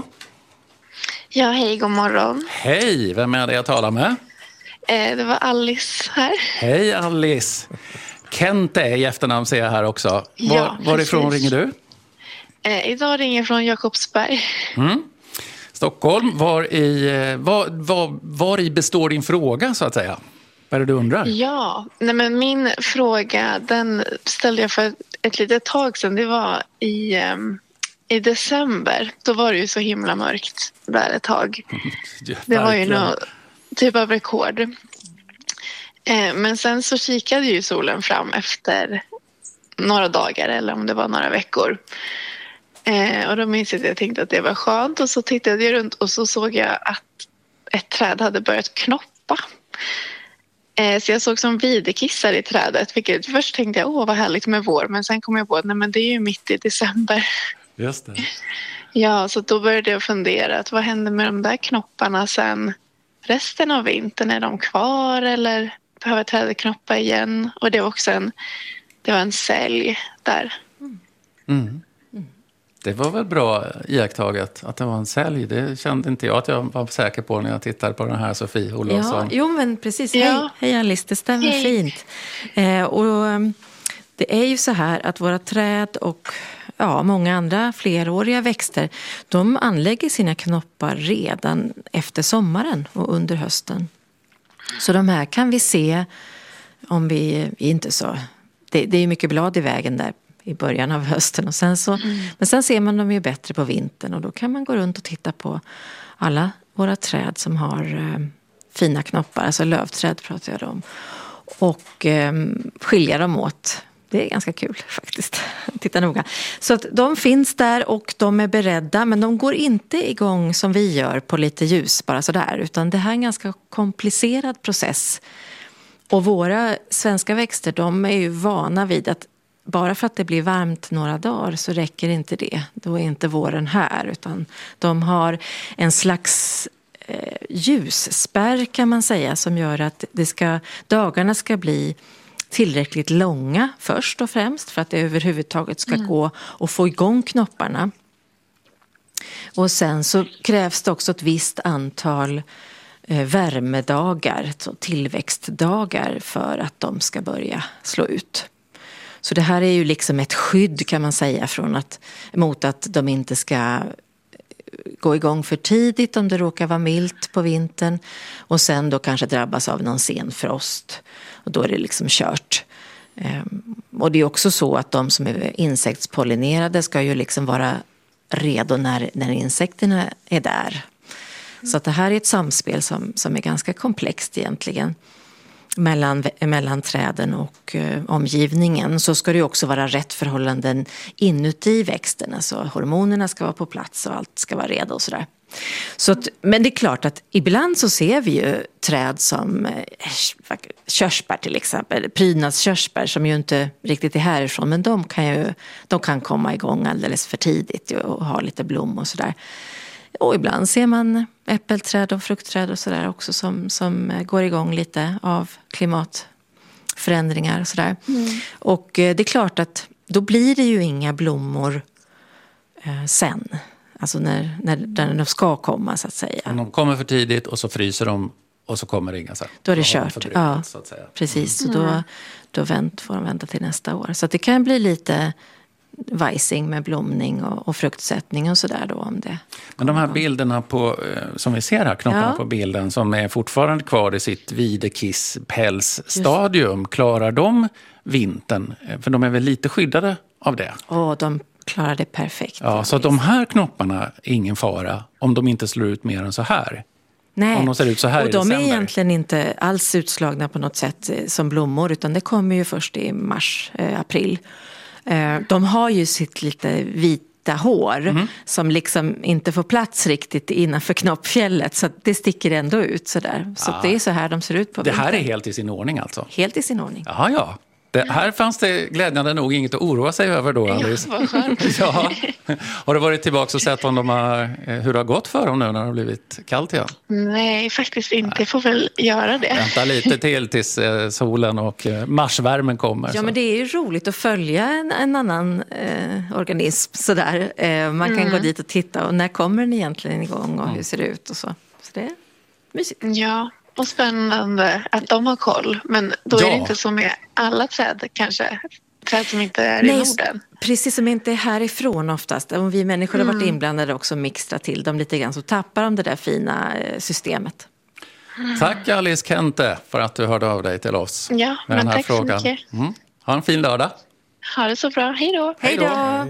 Ja, hej, god morgon. Hej, vem är det jag talar med? Det var Alice här. Hej Alice. Kent är i efternamn ser jag här också. Var, ja, varifrån ringer du? Eh, idag ringer jag från Jakobsberg. Mm. Stockholm. Var i, var, var, var i består din fråga så att säga? Vad är det du undrar? Ja, nej men min fråga den ställde jag för ett litet tag sedan. Det var i, um, i december. Då var det ju så himla mörkt där ett tag. Ja, det var ju något typ av rekord. Eh, men sen så kikade ju solen fram efter några dagar eller om det var några veckor. Eh, och då minns jag att jag tänkte att det var skönt och så tittade jag runt och så såg jag att ett träd hade börjat knoppa. Eh, så jag såg som videkissar i trädet. Vilket, först tänkte jag, åh vad härligt med vår. Men sen kom jag på att nej, men det är ju mitt i december. Just det. Ja, så då började jag fundera. Att vad händer med de där knopparna sen resten av vintern? Är de kvar eller behöver trädet knoppa igen? Och det var också en, det var en sälj där. Mm. Det var väl bra iakttaget att det var en sälj. Det kände inte jag att jag var säker på när jag tittade på den här Sofie Olofsson. Ja, jo men precis. Ja. Hej, hej Alice, det stämmer Hej. fint. Eh, och um, det är ju så här att våra träd och ja, många andra fleråriga växter, de anlägger sina knoppar redan efter sommaren och under hösten. Så de här kan vi se om vi inte så... Det, det är ju mycket blad i vägen där i början av hösten. Och sen så, mm. Men sen ser man dem ju bättre på vintern och då kan man gå runt och titta på alla våra träd som har eh, fina knoppar, alltså lövträd pratar jag om. Och eh, skilja dem åt. Det är ganska kul faktiskt. Titta noga. Så att de finns där och de är beredda, men de går inte igång som vi gör på lite ljus bara sådär, utan det här är en ganska komplicerad process. Och våra svenska växter, de är ju vana vid att bara för att det blir varmt några dagar så räcker inte det. Då är inte våren här, utan de har en slags eh, ljusspärr kan man säga, som gör att det ska, dagarna ska bli tillräckligt långa först och främst för att det överhuvudtaget ska mm. gå och få igång knopparna. Och sen så krävs det också ett visst antal eh, värmedagar, så tillväxtdagar, för att de ska börja slå ut. Så det här är ju liksom ett skydd kan man säga från att, mot att de inte ska gå igång för tidigt om det råkar vara milt på vintern och sen då kanske drabbas av någon sen frost och då är det liksom kört. Och det är också så att de som är insektspollinerade ska ju liksom vara redo när, när insekterna är där. Så att det här är ett samspel som, som är ganska komplext egentligen. Mellan, mellan träden och eh, omgivningen, så ska det också vara rätt förhållanden inuti växten. Alltså hormonerna ska vara på plats och allt ska vara redo och sådär. Så att, men det är klart att ibland så ser vi ju träd som eh, körsbär till exempel, prydnadskörsbär som ju inte riktigt är härifrån, men de kan ju de kan komma igång alldeles för tidigt och ha lite blom och sådär. Och ibland ser man äppelträd och fruktträd och sådär också som, som går igång lite av klimatförändringar och sådär. Mm. Och det är klart att då blir det ju inga blommor eh, sen. Alltså när, när, när de ska komma så att säga. Om de kommer för tidigt och så fryser de och så kommer det inga sen. Då är det kört. Ja, så att säga. Precis. Mm. Så då, då vänt, får de vänta till nästa år. Så att det kan bli lite vajsing med blomning och, och fruktsättning och sådär då om det. Men de här bilderna på, som vi ser här, knopparna ja. på bilden som är fortfarande kvar i sitt videkiss-pälsstadium, klarar de vintern? För de är väl lite skyddade av det? Åh, de klarar det perfekt. Ja, så att de här knopparna är ingen fara om de inte slår ut mer än så här. Nej, om de ser ut så här och i de december. är egentligen inte alls utslagna på något sätt som blommor, utan det kommer ju först i mars, eh, april. De har ju sitt lite vita hår mm. som liksom inte får plats riktigt innanför knoppfjället, så det sticker ändå ut sådär. Så ah. det är så här de ser ut på Det vintern. här är helt i sin ordning alltså? Helt i sin ordning. Jaha, ja. Det, här fanns det glädjande nog inget att oroa sig över då, Alice. Ja, vad skönt. Ja. Har du varit tillbaka och sett om de har, hur det har gått för dem nu när det har blivit kallt igen? Nej, faktiskt inte. Jag får väl göra det. Vänta lite till tills eh, solen och eh, marsvärmen kommer. Ja, så. Men det är ju roligt att följa en, en annan eh, organism sådär. Eh, man kan mm. gå dit och titta och när kommer den egentligen igång och mm. hur ser det ut och så. Så det är mysigt. Ja. Och spännande att de har koll. Men då ja. är det inte så med alla träd kanske. Träd som inte är Nej, i Norden. Precis, som inte är härifrån oftast. Om vi människor mm. har varit inblandade också och mixtrat till dem lite grann, så tappar de det där fina systemet. Mm. Tack Alice Kente för att du hörde av dig till oss. Ja, med men den här tack frågan. så mycket. Mm. Ha en fin lördag. Ha det så bra. Hej då. Hej då.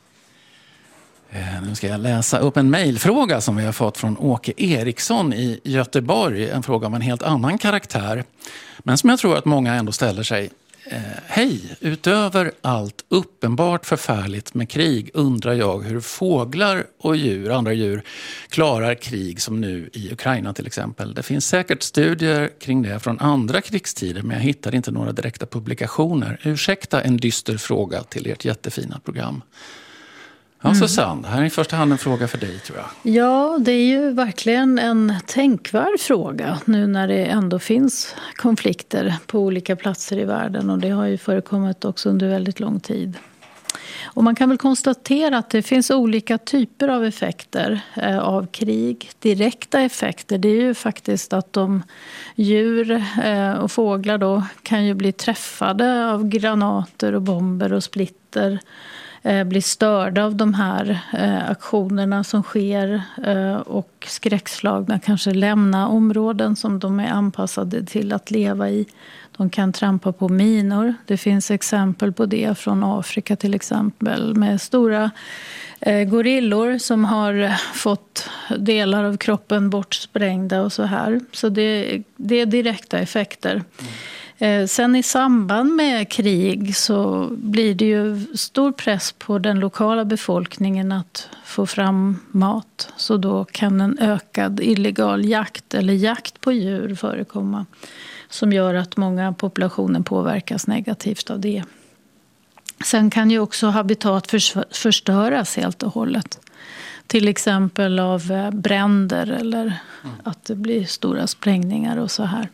Nu ska jag läsa upp en mejlfråga som vi har fått från Åke Eriksson i Göteborg. En fråga om en helt annan karaktär. Men som jag tror att många ändå ställer sig. Eh, Hej! Utöver allt uppenbart förfärligt med krig undrar jag hur fåglar och djur, andra djur klarar krig som nu i Ukraina till exempel. Det finns säkert studier kring det från andra krigstider, men jag hittar inte några direkta publikationer. Ursäkta en dyster fråga till ert jättefina program. Ja, Mm. Susanne, det här är i första hand en fråga för dig, tror jag. Ja, det är ju verkligen en tänkvärd fråga nu när det ändå finns konflikter på olika platser i världen, och det har ju förekommit också under väldigt lång tid. Och man kan väl konstatera att det finns olika typer av effekter eh, av krig. Direkta effekter, det är ju faktiskt att de djur eh, och fåglar då kan ju bli träffade av granater och bomber och splitter, eh, bli störda av de här eh, aktionerna som sker eh, och skräckslagna kanske lämna områden som de är anpassade till att leva i. De kan trampa på minor. Det finns exempel på det från Afrika till exempel, med stora eh, gorillor som har fått delar av kroppen bortsprängda och så här. Så det, det är direkta effekter. Mm. Eh, sen i samband med krig så blir det ju stor press på den lokala befolkningen att få fram mat. Så då kan en ökad illegal jakt eller jakt på djur förekomma, som gör att många populationer påverkas negativt av det. Sen kan ju också habitat förstöras helt och hållet. Till exempel av bränder eller mm. att det blir stora sprängningar och så här.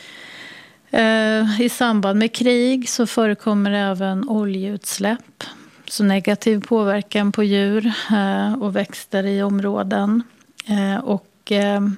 I samband med krig så förekommer även oljeutsläpp. Så negativ påverkan på djur och växter i områden. Och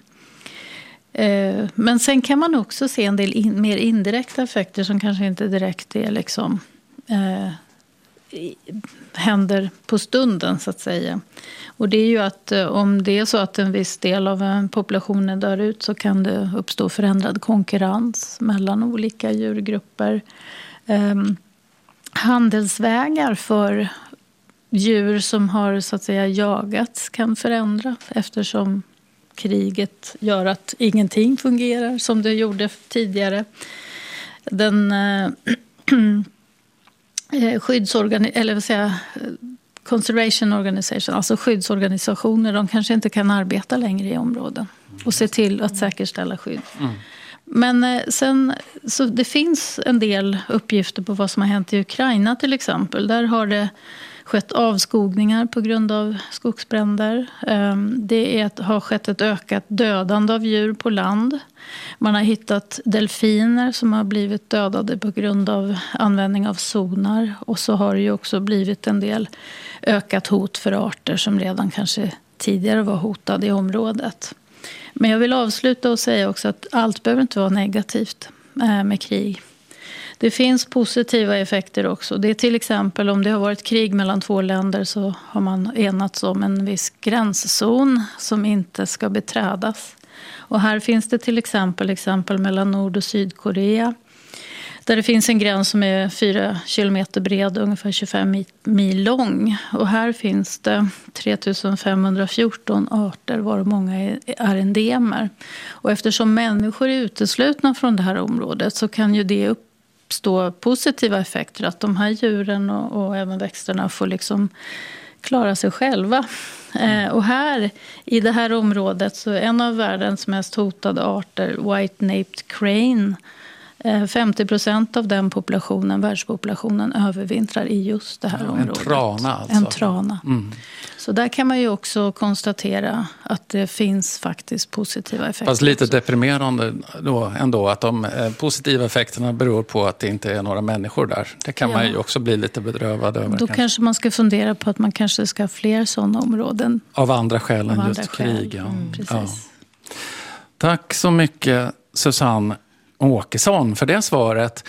men sen kan man också se en del in, mer indirekta effekter som kanske inte direkt är liksom, eh, händer på stunden så att säga. Och det är ju att eh, om det är så att en viss del av en population dör ut, så kan det uppstå förändrad konkurrens mellan olika djurgrupper. Eh, handelsvägar för djur som har så att säga jagats kan förändras, eftersom kriget gör att ingenting fungerar som det gjorde tidigare. Den eh, skyddsorgan- eller vad säger, conservation organization, alltså skyddsorganisationer, de kanske inte kan arbeta längre i områden och se till att säkerställa skydd. Mm. Men eh, sen, så det finns en del uppgifter på vad som har hänt i Ukraina till exempel. Där har det skett avskogningar på grund av skogsbränder. Det är, har skett ett ökat dödande av djur på land. Man har hittat delfiner som har blivit dödade på grund av användning av sonar. Och så har det ju också blivit en del ökat hot för arter som redan kanske tidigare var hotade i området. Men jag vill avsluta och säga också att allt behöver inte vara negativt med krig. Det finns positiva effekter också. Det är till exempel om det har varit krig mellan två länder, så har man enats om en viss gränszon som inte ska beträdas. Och här finns det till exempel exempel mellan Nord- och Sydkorea, där det finns en gräns som är fyra kilometer bred och ungefär tjugofem mil lång. Och här finns det tre tusen femhundrafjorton arter, var många är endemer. Och eftersom människor är uteslutna från det här området, så kan ju det upp stå positiva effekter, att de här djuren och, och även växterna får liksom klara sig själva. Mm. Eh, och här i det här området så är en av världens mest hotade arter white-naped crane. Eh, femtio procent av den populationen, världspopulationen, övervintrar i just det här ja, området. En trana alltså. En trana. Mm. Så där kan man ju också konstatera att det finns faktiskt positiva effekter. Fast lite också. Deprimerande då ändå att de positiva effekterna beror på att det inte är några människor där. Det kan ja. man ju också bli lite bedrövad över. Då kanske. kanske man ska fundera på att man kanske ska ha fler sådana områden. Av andra skäl än andra just skäl. krig. Ja. Mm, precis. Ja. Tack så mycket Susanne Åkesson för det svaret.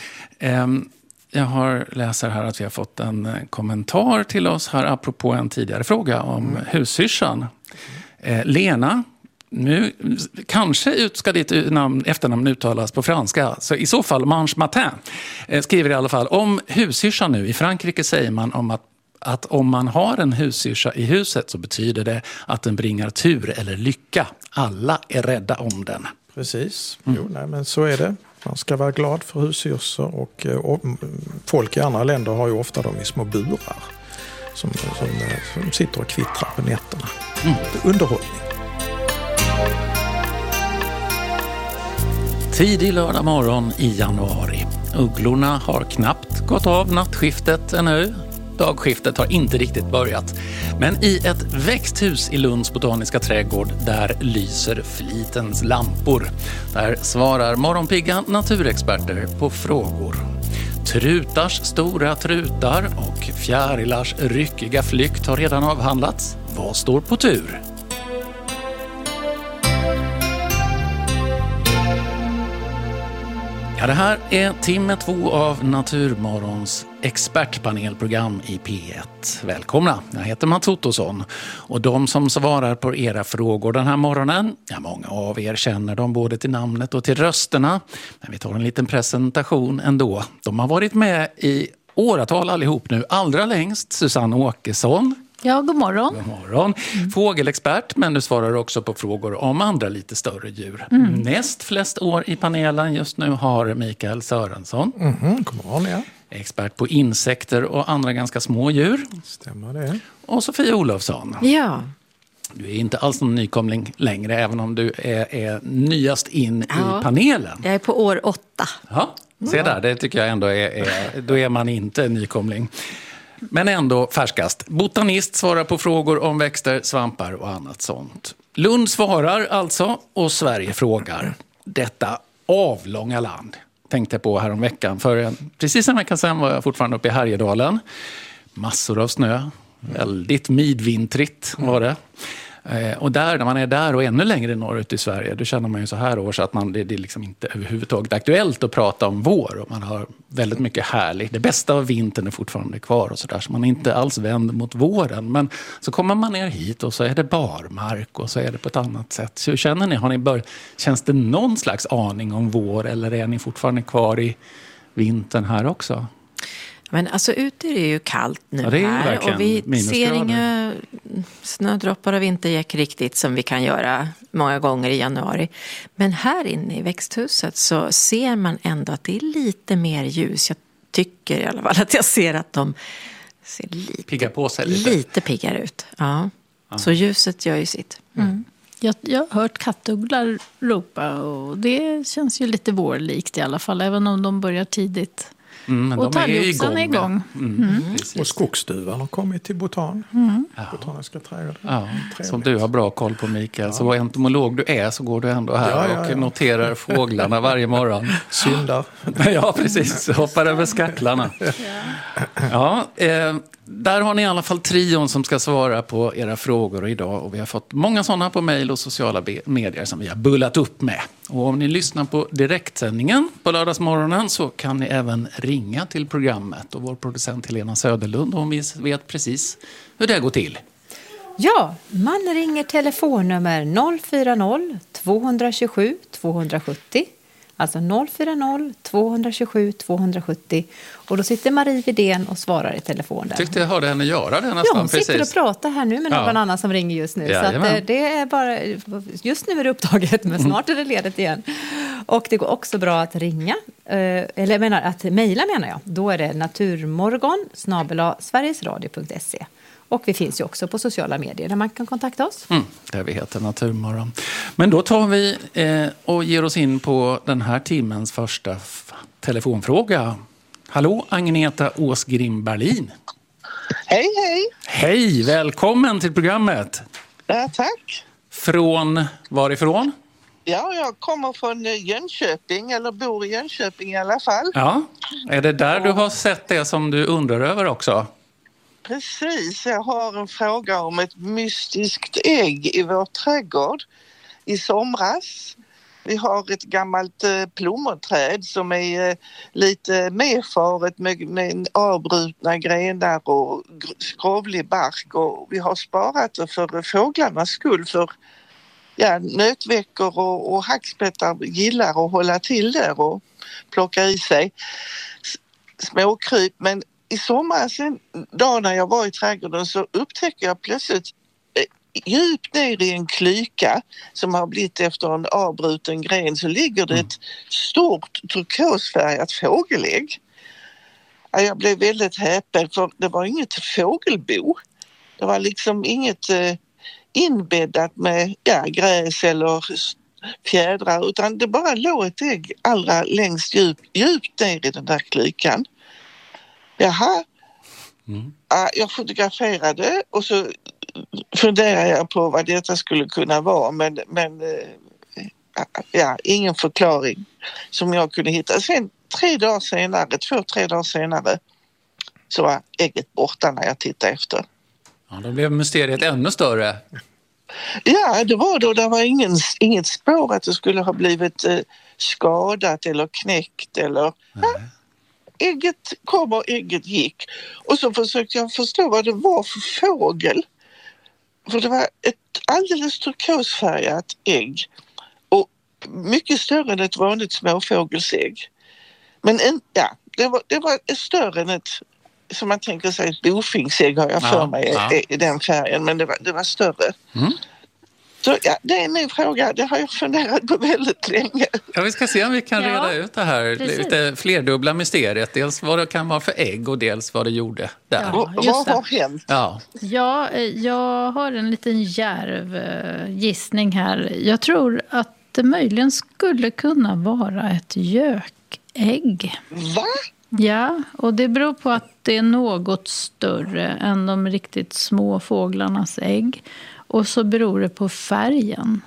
Jag har läser här att vi har fått en kommentar till oss här apropå en tidigare fråga om mm. hussyrskan. Mm. Lena, nu kanske ska ditt namn, efternamn uttalas på franska, så i så fall Mange Matin skriver i alla fall om hussyrskan nu. I Frankrike säger man om att att om man har en hussyrsa i huset så betyder det att den bringar tur eller lycka. Alla är rädda om den. Precis, mm. jo, nej, men så är det. Man ska vara glad för husdjur och, och folk i andra länder har ju ofta dem i små burar som, som, som sitter och kvittrar på nätterna. Mm. Underhållning. Tidig lördag morgon i januari. Ugglorna har knappt gått av nattskiftet ännu. Dagskiftet har inte riktigt börjat. Men i ett växthus i Lunds botaniska trädgård, där lyser flitens lampor. Där svarar morgonpigga naturexperter på frågor. Trutars stora trutar och fjärilars ryckiga flykt har redan avhandlats. Vad står på tur? Ja, det här är timme två av Naturmorgons expertpanelprogram i P ett. Välkomna, jag heter Mats Ottosson. Och de som svarar på era frågor den här morgonen, ja, många av er känner dem både till namnet och till rösterna. Men vi tar en liten presentation ändå. De har varit med i åratal allihop nu. Allra längst Susanne Åkesson. Ja, god morgon. God morgon. Mm. Fågelexpert, men du svarar också på frågor om andra lite större djur. Mm. Näst flest år i panelen just nu har Mikael Sörensson. Mm, god morgon, ja. Expert på insekter och andra ganska små djur. Stämmer det. Och Sofia Olofsson. Ja. Du är inte alls någon nykomling längre, även om du är, är nyast in Ja. i panelen. Jag är på år åtta. Ja, se där, det tycker jag ändå är, är då är man inte nykomling. Men ändå färskast. Botanist svarar på frågor om växter, svampar och annat sånt. Lund svarar alltså och Sverige frågar. Detta avlånga land tänkte jag på här om veckan. För en, precis en vecka sedan var jag fortfarande uppe i Härjedalen. Massor av snö. Väldigt midvintrigt var det. Eh, och där, när man är där och ännu längre norrut i Sverige, då känner man ju så här år så att man, det, det är liksom inte överhuvudtaget aktuellt att prata om vår. Och man har väldigt mycket härligt. Det bästa av vintern är fortfarande kvar och så där. Så man är inte alls vänd mot våren. Men så kommer man ner hit och så är det barmark och så är det på ett annat sätt. Så hur känner ni? Har ni bör, känns det någon slags aning om vår eller är ni fortfarande kvar i vintern här också? Men alltså ute är det ju kallt nu ja, det är här och vi minusgrader. ser inga snödroppar och vintergäck riktigt som vi kan göra många gånger i januari. Men här inne i växthuset så ser man ändå att det är lite mer ljus. Jag tycker i alla fall att jag ser att de ser lite, piggar på sig lite. lite piggar ut. Ja. Ja. Så ljuset gör ju sitt. Mm. Jag, jag har hört kattuglar ropa och det känns ju lite vårlikt i alla fall, även om de börjar tidigt. Mm, och talgoxen är igång. Mm, mm. Och skogsduvan har kommit till botan. Mm. Botaniska trädgården. Ja, som du har bra koll på, Mikael. Ja. Så vad entomolog du är så går du ändå här ja, ja, ja. och noterar fåglarna varje morgon. Syndar. Ja, precis. Hoppar över skacklarna. Ja, ja eh, där har ni i alla fall trion som ska svara på era frågor idag. Och vi har fått många sådana på mejl och sociala medier som vi har bullat upp med. Och om ni lyssnar på direktsändningen på lördagsmorgonen så kan ni även ringa till programmet. Och vår producent Helena Söderlund, hon vet precis hur det går till. Ja, man ringer telefonnummer noll fyra noll två två sju två sju sju. Alltså noll fyra noll två två sju två sju sju. Och då sitter Marie Widén och svarar i telefonen. Tyckte jag hörde henne göra det nästan. Ja, hon sitter precis. och pratar här nu med någon ja. annan som ringer just nu. Ja, så att det är bara, just nu är det upptaget, men snart är det ledigt igen. Och det går också bra att ringa, eller jag menar att mejla menar jag. Då är det naturmorgon snabel-a sverigesradio punkt se. Och vi finns ju också på sociala medier där man kan kontakta oss. Mm, där vi heter Naturmorgon. Men då tar vi eh, och ger oss in på den här timmens första f- telefonfråga. Hallå, Agneta Åsgrim Berlin. Hej, hej. Hej, välkommen till programmet. Ja, tack. Från, varifrån? Ja, jag kommer från Jönköping, eller bor i Jönköping i alla fall. Ja, är det där du har sett det som du undrar över också? Precis, jag har en fråga om ett mystiskt ägg i vår trädgård i somras. Vi har ett gammalt eh, plommonträd som är eh, lite medfaret med, med avbrutna grenar och gr- skrovlig bark. Och vi har sparat det för fåglarnas skull, för ja, nötveckor och, och hackspettar gillar att hålla till där och plocka i sig S- småkryp. Men i somras, en dag när jag var i trädgården, så upptäcker jag plötsligt djupt ner i en klyka som har blivit efter en avbruten gren så ligger det ett stort turkosfärgat fågelägg. Jag blev väldigt häpen för det var inget fågelbo. Det var liksom inget eh, inbäddat med ja, gräs eller fjädrar utan det bara låg ett ägg allra längst djup, djupt ner i den där klykan. Jaha, mm. ja, jag fotograferade och så funderade jag på vad detta skulle kunna vara men, men ja, ingen förklaring som jag kunde hitta. Sen tre dagar senare, två, tre dagar senare så var ägget borta när jag tittade efter. Ja, då blev mysteriet ännu större. Ja, det var då. Det var ingen, inget spår att det skulle ha blivit eh, skadat eller knäckt eller... Ja, ägget kom och ägget gick. Och så försökte jag förstå vad det var för fågel. För det var ett alldeles turkosfärgat ägg. Och mycket större än ett vanligt småfågelsägg. Men en, ja, det var, det var större än ett, som man tänker sig, ett bofinksägg har jag för ja, mig ja. I, i den färgen. Men det var, det var större. Mm. Så ja, det är min fråga. Det har jag funderat på väldigt länge. Ja, vi ska se om vi kan ja, reda ut det här lite flerdubbla mysteriet. Dels vad det kan vara för ägg och dels vad det gjorde där. Ja, vad har hänt? Ja. Ja, jag har en liten djärv gissning här. Jag tror att det möjligen skulle kunna vara ett gökägg. Va? Ja, och det beror på att det är något större än de riktigt små fåglarnas ägg. Och så beror det på färgen.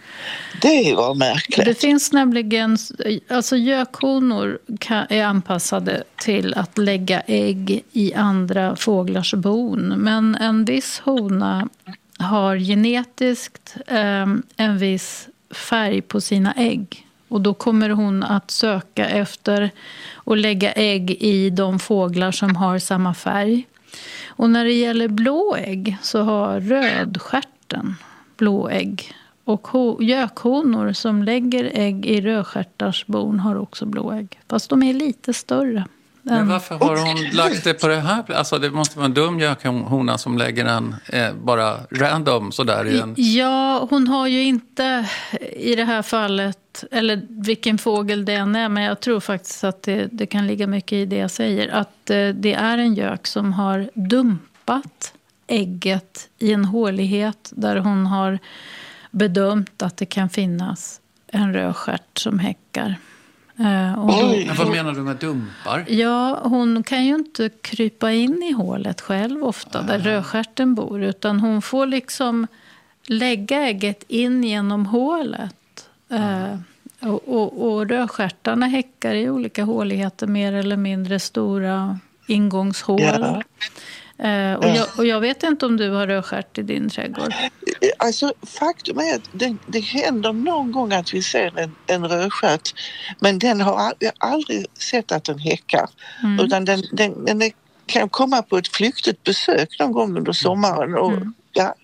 Det var märkligt. Det finns nämligen, alltså gökhonor är anpassade till att lägga ägg i andra fåglars bon. Men en viss hona har genetiskt eh, en viss färg på sina ägg. Och då kommer hon att söka efter och lägga ägg i de fåglar som har samma färg. Och när det gäller blåägg så har rödstjärten blåägg. Och gökhonor som lägger ägg i rödstjärtars bon har också blåägg. Fast de är lite större. Men varför har hon lagt det på det här? Alltså det måste vara en dum gökhona som lägger den eh, bara random sådär i en... Ja, hon har ju inte i det här fallet, eller vilken fågel det än är, men jag tror faktiskt att det, det kan ligga mycket i det jag säger. Att eh, det är en gök som har dumpat ägget i en hålighet där hon har bedömt att det kan finnas en rödstjärt som häckar. Uh, och då, men vad menar du med dumpar? Ja, hon kan ju inte krypa in i hålet själv ofta där rödstjärten bor, utan hon får liksom lägga ägget in genom hålet. Uh, och, och, och rödstjärtarna häckar i olika håligheter, mer eller mindre stora ingångshål. Ja. Uh, och, jag, och jag vet inte om du har rödstjärt i din trädgård. Alltså faktum är att det, det händer någon gång att vi ser en, en rödstjärt, men den har jag aldrig sett att den häckar. Mm. Utan den, den, den kan komma på ett flyktigt besök någon gång under sommaren och mm. ja,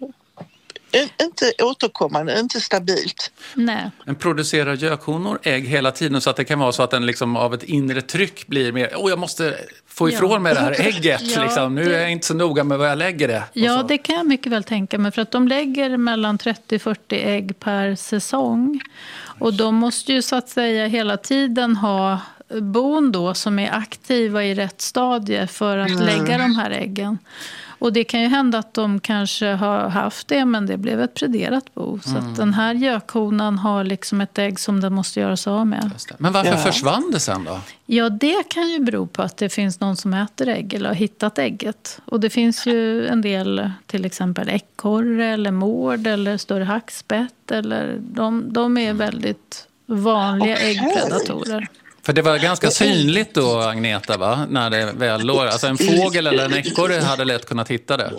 inte återkommande, inte stabilt. Nej. Den producerar gökhonor ägg hela tiden så att det kan vara så att den liksom av ett inre tryck blir mer, åh oh, jag måste få ifrån ja. mig det här ägget. ja, liksom. Nu det... är jag inte så noga med vad jag lägger det. Ja, det kan jag mycket väl tänka mig. För att de lägger mellan trettio till fyrtio ägg per säsong. Och de måste ju så att säga hela tiden ha bon då som är aktiva i rätt stadie för att mm. lägga de här äggen. Och det kan ju hända att de kanske har haft det, men det blev ett prederat bo. Så mm. att den här gökhonan har liksom ett ägg som den måste göra sig av med. Men varför ja. försvann det sen då? Ja, det kan ju bero på att det finns någon som äter ägg eller har hittat ägget. Och det finns ju en del, till exempel ekorre eller mård eller större hackspett. Eller de, de är väldigt vanliga okay. äggpredatorer. För det var ganska synligt då, Agneta, va? När det väl låg. Alltså en fågel eller en ekorre hade lätt kunnat hitta det.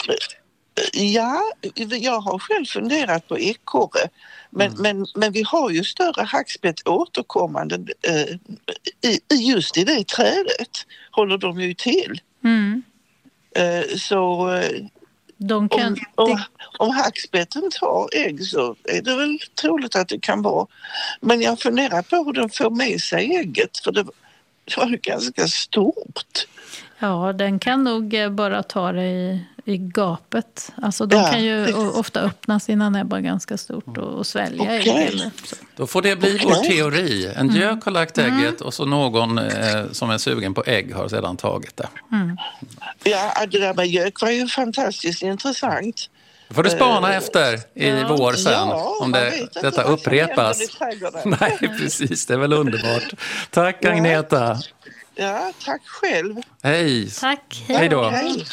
Ja, jag har själv funderat på ekorre. Men, mm. men, men vi har ju större hackspett återkommande eh, i, just i det trädet. Håller de ju till. Mm. Eh, så... Eh, De kan, om, om, om hackspetten tar ägg så är det väl troligt att det kan vara. Men jag funderar på hur den får med sig ägget, för det, det var ju ganska stort. Ja, den kan nog bara ta det i, i gapet. Alltså de Ja. kan ju ofta öppna sina näbbar ganska stort och, och svälja Okej. ägg. Eller så. Då får det bli Okej. vår teori. En gök har lagt ägget och så någon eh, som är sugen på ägg har sedan tagit det. Ja, det där med gök var ju fantastiskt intressant. Det får du spana Eh, efter i vår sen. Ja, om man det, vet inte detta vad som upprepas. händer i trädgården. Nej, precis. Det är väl underbart. Tack Ja. Agneta. Ja, tack själv. Hej. Tack. Hej då. Hej.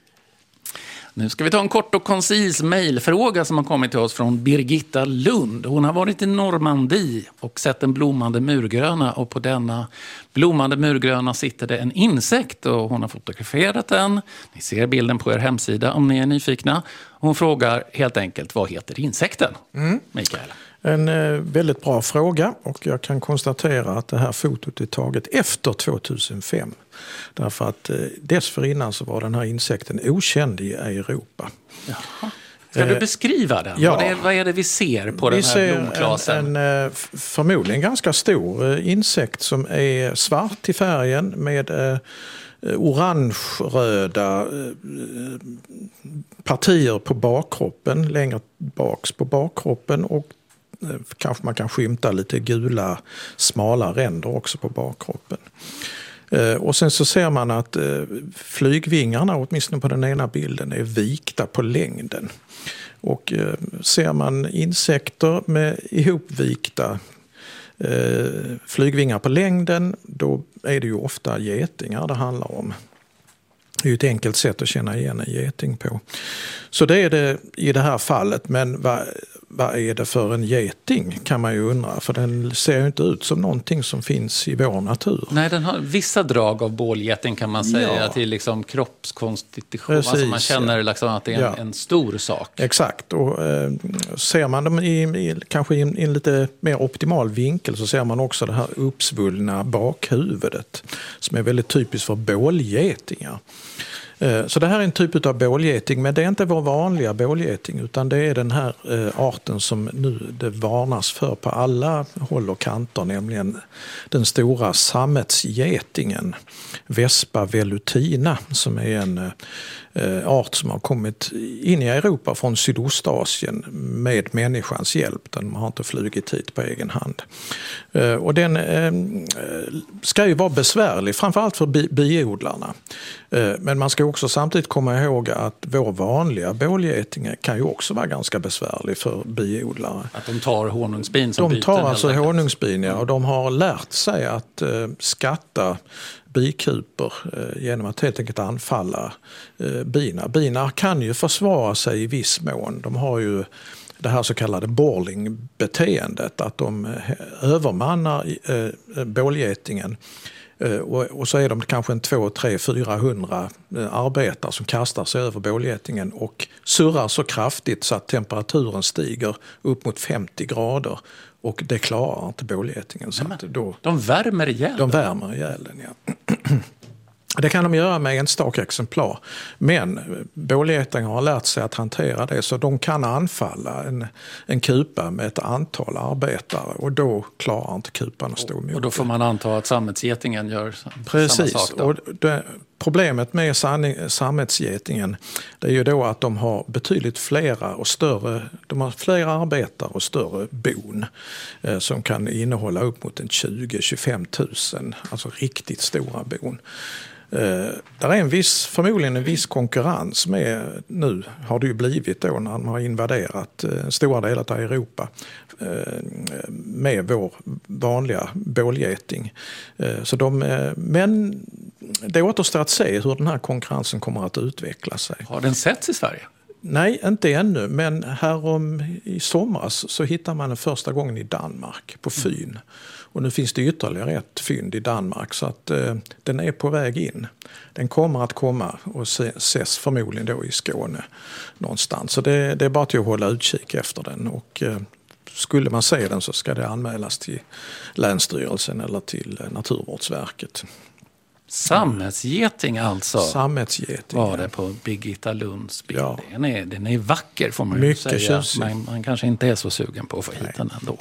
Nu ska vi ta en kort och koncis mejlfråga som har kommit till oss från Birgitta Lund. Hon har varit i Normandie och sett en blommande murgröna, och på denna blommande murgröna sitter det en insekt och hon har fotograferat den. Ni ser bilden på er hemsida om ni är nyfikna. Hon frågar helt enkelt, vad heter insekten? Mm. Mikael. En eh, väldigt bra fråga, och jag kan konstatera att det här fotot är taget efter tvåtusenfem. Därför att eh, dessförinnan så var den här insekten okänd i Europa. Jaha. Ska du beskriva den? Ja. Vad, är, vad är det vi ser på Vi den här ser blomklasen? en, en eh, f- förmodligen ganska stor eh, insekt som är svart i färgen med eh, orange-röda eh, partier på bakkroppen, längre baks på bakkroppen, och eh, kanske man kan skymta lite gula smala ränder också på bakkroppen. Eh, och sen så ser man att eh, flygvingarna, åtminstone på den ena bilden, är vikta på längden. Och eh, ser man insekter med ihopvikta eh, flygvingar på längden, då är det ju ofta getingar det handlar om. Det är ju ett enkelt sätt att känna igen en geting på. Så det är det i det här fallet, men vad, vad är det för en geting kan man ju undra. För den ser ju inte ut som någonting som finns i vår natur. Nej, den har vissa drag av bålgeting kan man säga, Ja. till liksom kroppskonstitution. Precis, alltså man känner ja. liksom att det är en, Ja. en stor sak. Exakt, och eh, ser man dem i, i, kanske i en, i en lite mer optimal vinkel, så ser man också det här uppsvullna bakhuvudet som är väldigt typiskt för bålgetingar. Eh, så det här är en typ av bålgeting, men det är inte vår vanliga bålgeting, utan det är den här eh, arten som nu det varnas för på alla håll och kanter, nämligen den stora sammetsgetingen Vespa velutina, som är en eh, art som har kommit in i Europa från Sydostasien med människans hjälp. Den har inte flugit hit på egen hand. Eh, och den eh, ska ju vara besvärlig, framförallt för bi- biodlarna. Eh, men man ska också samtidigt komma ihåg att vår vanliga bålgeting kan ju också vara ganska besvärlig för biodlare. Att de tar honungsbin som De byten, tar helt alltså enkelt. honungsbin, ja, och de har lärt sig att eh, skatta bikuper eh, genom att helt enkelt anfalla eh, bina. Bina kan ju försvara sig i viss mån. De har ju det här så kallade borling-beteendet, att de eh, övermannar eh, bålgetingen. Eh, och, och så är de kanske en två, tre, fyra hundra eh, arbetare som kastar sig över bålgetingen och surrar så kraftigt så att temperaturen stiger upp mot femtio grader. Och det klarar inte bålgetingen. Så att då, De värmer ihjäl. de värmer ihjäl den, ja. Det kan de göra med enstaka exemplar. Men bålgetingar har lärt sig att hantera det, så de kan anfalla en, en kupa med ett antal arbetare, och då klarar inte kupan att stå emot. Och då får man anta att sammetsgetingen gör samma Precis, sak då. och det, problemet med sanning, sammetsgetingen, det är ju då att de har betydligt flera och större, de har flera arbetare och större bon eh, som kan innehålla upp mot en tjugo till tjugofem tusen, alltså riktigt stora bon. Eh, där är en viss, förmodligen en viss konkurrens med, nu har det ju blivit då när man har invaderat eh, stora delar av Europa eh, med vår vanliga bålgeting. Eh, så de, eh, men det återstår att se hur den här konkurrensen kommer att utveckla sig. Har den setts i Sverige? Nej, inte ännu, men härom i somras så hittar man den första gången i Danmark på Fyn. Och nu finns det ytterligare ett fynd i Danmark, så att eh, den är på väg in. Den kommer att komma och se, ses förmodligen då i Skåne någonstans. Så det, det är bara till att hålla utkik efter den, och eh, skulle man se den så ska det anmälas till Länsstyrelsen eller till eh, Naturvårdsverket. Sammetsgeting alltså. Sammetsgeting. Var det på Birgitta Lunds bild. Ja. Den, är, den är vacker, får man ju Mycket säga. tjusig. Men man kanske inte är så sugen på att få hit den ändå.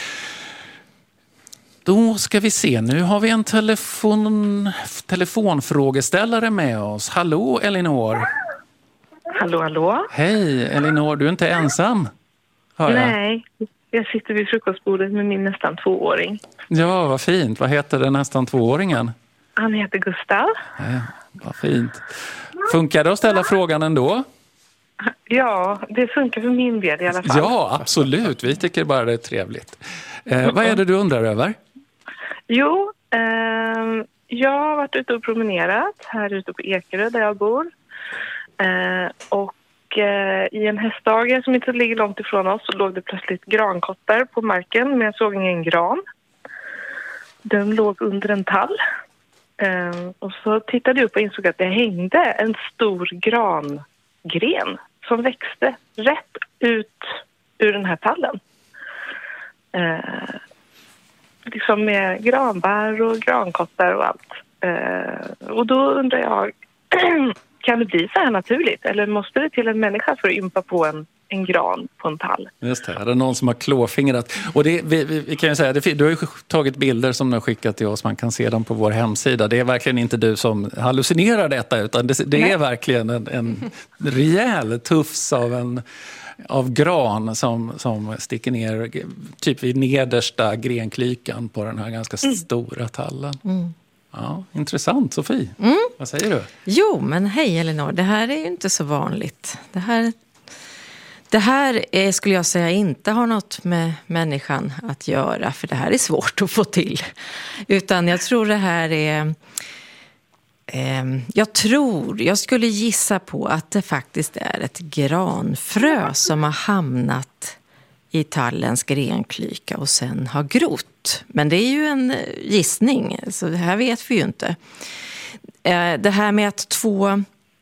Då ska vi se, nu har vi en telefon, telefonfrågeställare med oss. Hallå Elinor. Hallå, hallå. Hej, Elinor. Du är inte ensam, hör jag. Nej, jag sitter vid frukostbordet med min nästan tvååring. Ja, vad fint. Vad heter den nästan tvååringen? Han heter Gustav. Ja, vad fint. Funkar det att ställa frågan ändå? Ja, det funkar för min del i alla fall. Ja, absolut. Vi tycker bara det är trevligt. Eh, vad är det du undrar över? Jo, eh, jag har varit ute och promenerat här ute på Ekerö där jag bor. Eh, och eh, i en hästhage som inte ligger långt ifrån oss så låg det plötsligt grankottar på marken, men jag såg ingen gran. Den låg under en tall. Eh, och så tittade jag upp och insåg att det hängde en stor grangren som växte rätt ut ur den här tallen. Eh, liksom med granbär och grankottar och allt. Eh, och då undrar jag, kan det bli så här naturligt? Eller måste det till en människa för att ympa på en, en gran på en tall? Just det, är det någon som har klåfingrat? Och det, vi, vi, vi kan ju säga, det, du har ju tagit bilder som du har skickat till oss, man kan se dem på vår hemsida. Det är verkligen inte du som hallucinerar detta, utan det, det är verkligen en, en rejäl tufs av en av gran som, som sticker ner typ vid nedersta grenklykan på den här ganska mm. stora tallen. Mm. Ja, intressant, Sofie. Mm. Vad säger du? Jo, men hej Elinor, det här är ju inte så vanligt. Det här, det här är, skulle jag säga, inte har något med människan att göra, för det här är svårt att få till. Utan jag tror det här är... Eh, jag tror, jag skulle gissa på att det faktiskt är ett granfrö som har hamnat i tallens grenklyka och sen har grott. Men det är ju en gissning, så det här vet vi ju inte. Det här med att två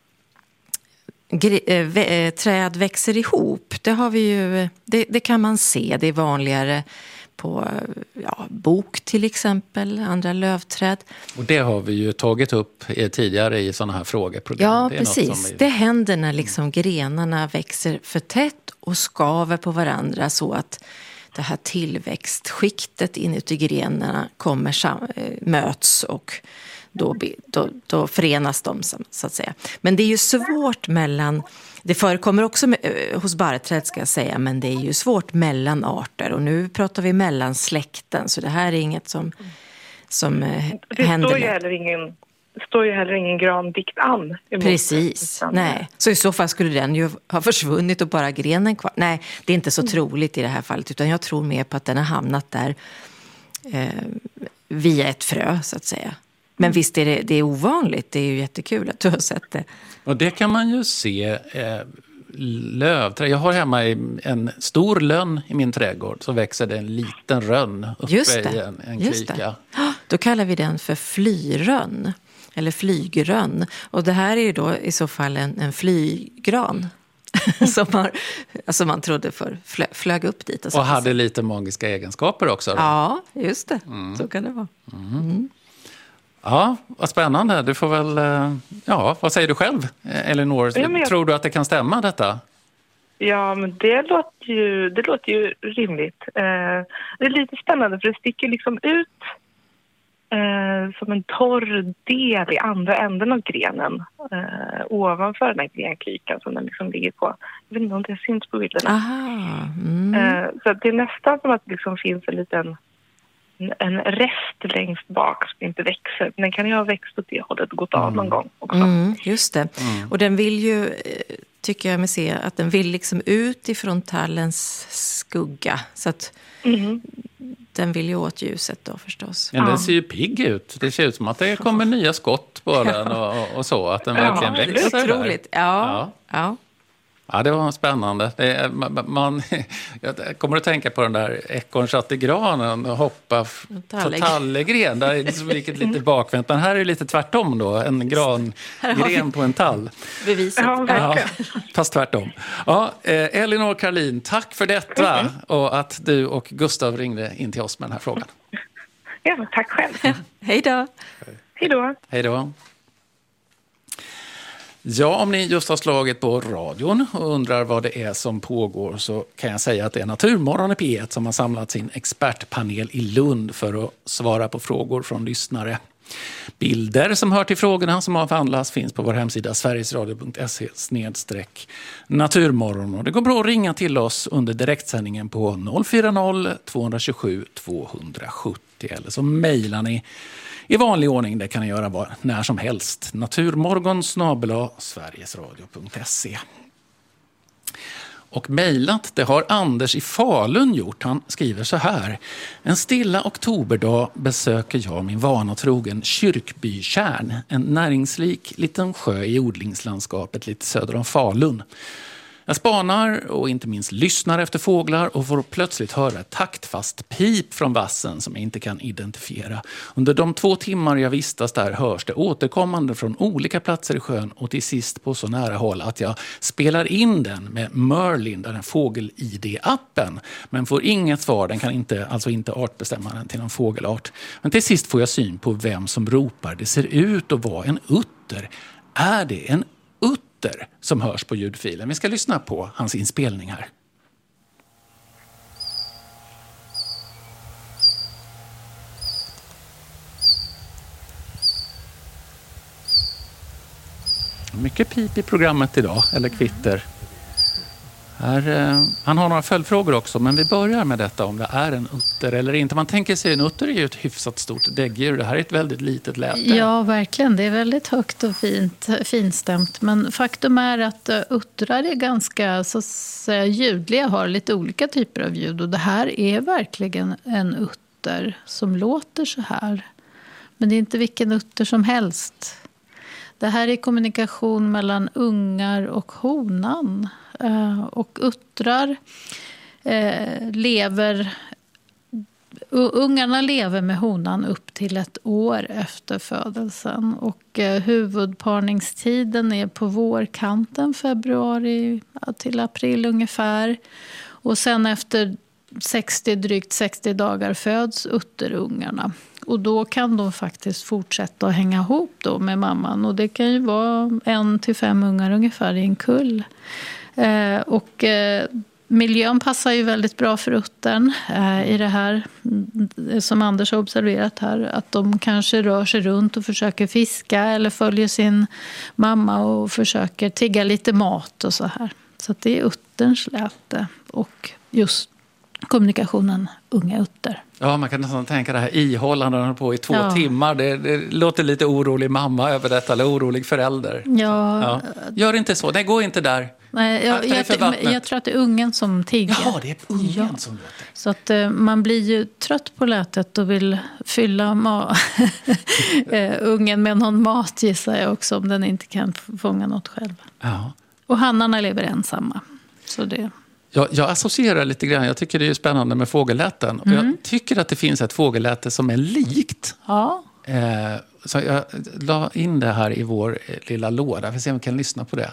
träd växer ihop, det har vi ju, det, det kan man se, det är vanligare på ja, bok till exempel, andra lövträd. Och det har vi ju tagit upp tidigare i sådana här frågeprogram. Ja, det är precis. Något som vi... Det händer när liksom grenarna växer för tätt och skaver på varandra så att det här tillväxtskiktet inuti grenarna kommer sam- möts och då, då, då förenas de så att säga. Men det är ju svårt mellan, det förekommer också med, hos barrträd ska jag säga, men det är ju svårt mellan arter och nu pratar vi mellan släkten, så det här är inget som, som det händer. Står ju heller ingen, det står ju heller ingen gran dikt an. Precis, nej. Så i så fall skulle den ju ha försvunnit och bara grenen kvar. Nej, det är inte så mm. troligt i det här fallet, utan jag tror mer på att den har hamnat där eh, via ett frö så att säga. Men visst är det, det är ovanligt, det är ju jättekul att du har sett det. Och det kan man ju se eh, lövträd. Jag har hemma en stor lönn i min trädgård, så växer det en liten rönn uppe just det, i en, en just klika. Det. Då kallar vi den för flyrönn eller flygrönn. Och det här är ju då i så fall en, en flygran. som, har, alltså man trodde för flö, flög upp dit. Och, och hade lite magiska egenskaper också. Då. Ja, just det. Mm. Så kan det vara. Mm. Mm. Ja, vad spännande. Du får väl, ja, vad säger du själv, Elinor? Ja, jag... Tror du att det kan stämma detta? Ja, men det låter ju, det låter ju rimligt. Eh, det är lite spännande för det sticker liksom ut eh, som en torr del i andra änden av grenen. Eh, ovanför den här grenklykan som den liksom ligger på. Jag vet inte om det syns på bilderna. Aha, mm. eh, så det är nästan som att det liksom finns en liten en rest längst bak som inte växer. Den kan ju ha växt åt det hållet och gått av mm. någon gång också. Mm, just det. Mm. Och den vill ju, tycker jag mig se, att den vill liksom ut ifrån tallens skugga. Så att mm. den vill ju åt ljuset då förstås. Men den ser ju pigg ut. Det ser ut som att det kommer nya skott på den och, och så. Att den verkligen ja, växer. Det är otroligt. Ja, ja. ja. Ja, det var spännande. Det är, man, man, jag kommer att tänka på den där ekorn satt i granen och hoppa på tallegren. Där är det vilket lite bakvänt. Men här är det lite tvärtom då. En grangren på en tall. Beviset. Ja, ja, fast tvärtom. Ja, eh, Elinor Karlin, tack för detta. Mm. Och att du och Gustav ringde in till oss med den här frågan. Ja, tack själv. Hej då. Hej då. Hej då. Ja, om ni just har slagit på radion och undrar vad det är som pågår, så kan jag säga att det är Naturmorgon i P ett som har samlat sin expertpanel i Lund för att svara på frågor från lyssnare. Bilder som hör till frågorna som avhandlas finns på vår hemsida sverigesradio punkt se snedstreck naturmorgon. Och det går bra att ringa till oss under direktsändningen på noll fyra noll, två två sju, två sju noll eller så mejlar ni i vanlig ordning. Det kan ni göra var, när som helst. naturmorgon snabel-a sverigesradio punkt se. Och mejlat, det har Anders i Falun gjort. Han skriver så här. En stilla oktoberdag besöker jag min vana trogen Kyrkbykärn. En näringsrik liten sjö i odlingslandskapet lite söder om Falun. Jag spanar och inte minst lyssnar efter fåglar och får plötsligt höra ett taktfast pip från vassen som jag inte kan identifiera. Under de två timmar jag vistas där hörs det återkommande från olika platser i sjön och till sist på så nära håll att jag spelar in den med Merlin, den fågel-I D-appen. Men får inget svar, den kan inte, alltså inte artbestämma den till någon fågelart. Men till sist får jag syn på vem som ropar. Det ser ut att vara en utter. Är det en utter som hörs på ljudfilen? Vi ska lyssna på hans inspelning här. Mycket pip i programmet idag, eller kvitter. Här, eh, han har några följdfrågor också, men vi börjar med detta om det är en utter eller inte. Man tänker sig en utter är ju ett hyfsat stort däggdjur. Det här är ett väldigt litet läte. Ja, verkligen. Det är väldigt högt och fint, finstämt. Men faktum är att uttrar är ganska så säga, ljudliga, har lite olika typer av ljud. Och det här är verkligen en utter som låter så här. Men det är inte vilken utter som helst. Det här är kommunikation mellan ungar och honan. Och uttrar eh, lever, ungarna lever med honan upp till ett år efter födelsen. Och eh, huvudparningstiden är på vårkanten, februari till april ungefär. Och sen efter sextio, drygt sextio dagar föds utterungarna. Och då kan de faktiskt fortsätta att hänga ihop då med mamman. Och det kan ju vara en till fem ungar ungefär i en kull. Eh, och eh, miljön passar ju väldigt bra för uttern eh, i det här som Anders har observerat här, att de kanske rör sig runt och försöker fiska eller följer sin mamma och försöker tigga lite mat och så här. Så att det är utterns läte och just kommunikationen unga utter. Ja, man kan nästan tänka det här ihållande på i två ja. timmar. Det, det låter lite orolig mamma över detta, eller orolig förälder. Ja. ja. Gör inte så, det går inte där. Nej, jag, jag, jag, jag tror att det är ungen som tigger. Ja, det är ungen ja. som låter. Så att uh, man blir ju trött på lätet och vill fylla ma- uh, ungen med någon mat, gissar jag också, om den inte kan fånga något själv. Ja. Och hannarna lever ensamma. Så det... Jag, jag associerar lite grann, jag tycker det är spännande med fågelläten. Och Mm. jag tycker att det finns ett fågelläte som är likt. Ja. Eh, så jag la in det här i vår lilla låda. Vi får se om vi kan lyssna på det.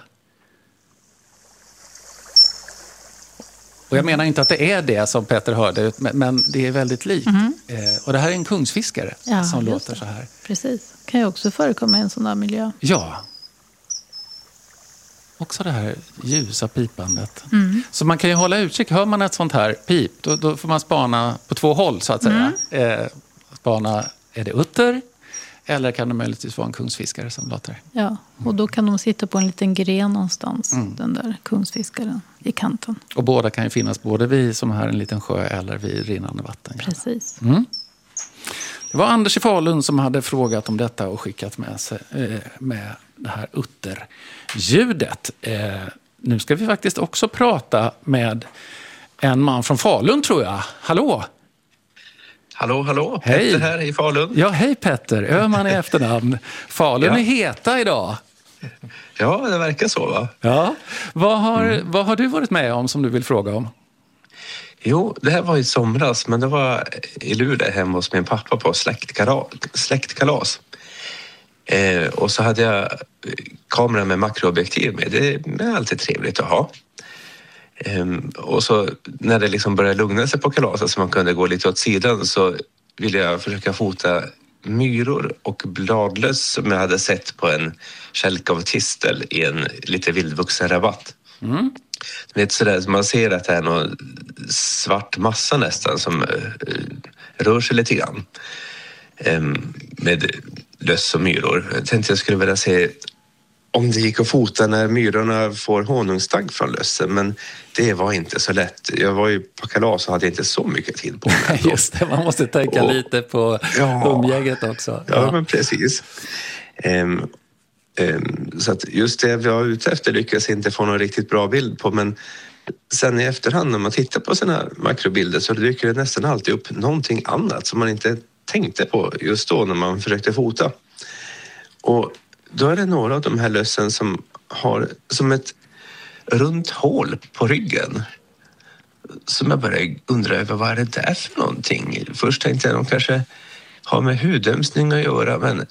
Och jag menar inte att det är det som Peter hörde, men det är väldigt likt. Mm. Eh, och det här är en kungsfiskare Ja, som just låter det. så här. Precis. Kan ju också förekomma i en sån där miljö. Ja. Också det här ljusa pipandet. Mm. Så man kan ju hålla utkik. Hör man ett sånt här pip, då, då får man spana på två håll så att säga. Mm. Eh, spana, är det utter? Eller kan det möjligtvis vara en kungsfiskare som låter? Ja, och då kan de sitta på en liten gren någonstans, Mm. den där kungsfiskaren i kanten. Och båda kan ju finnas både vid som här en liten sjö eller vid rinnande vatten. Precis. Mm. Det var Anders i Falun som hade frågat om detta och skickat med, sig, eh, med det här utterljudet. Eh, nu ska vi faktiskt också prata med en man från Falun, tror jag. Hallå! Hallå, hallå. Hej. Petter här i Falun. Ja, hej Petter. Öhman i efternamn. Falun Ja. är heta idag. Ja, det verkar så, va? Ja. Vad har, mm. vad har du varit med om som du vill fråga om? Jo, det här var i somras, men det var i Luleå hemma hos min pappa på släktkalas. släktkalas. Eh, och så hade jag kameran med makroobjektiv med. Det är alltid trevligt att ha. Eh, och så när det liksom började lugna sig på kalaset så man kunde gå lite åt sidan, så ville jag försöka fota myror och bladlöss som jag hade sett på en kälke av tistel i en lite vildvuxen rabatt. Mm. Du vet, sådär, man ser att det är någon svart massa nästan som uh, rör sig lite grann. med löss och myror. Jag tänkte jag skulle vilja se om det gick att fota när myrorna får honungsdagg från lössen, men det var inte så lätt. Jag var ju på kalas och hade inte så mycket tid på mig. Just det, man måste tänka och, lite på ja, umgänget också. Ja, ja men precis. Um, um, så att just det vi var ute efter lyckas inte få någon riktigt bra bild på, men sen i efterhand när man tittar på såna här makrobilder så dyker det nästan alltid upp någonting annat som man inte tänkte på just då när man försökte fota. Och då är det några av de här lössen som har som ett runt hål på ryggen. Som jag bara undrar över, vad är det där för någonting? Först tänkte jag att de kanske har med hudömsning att göra, men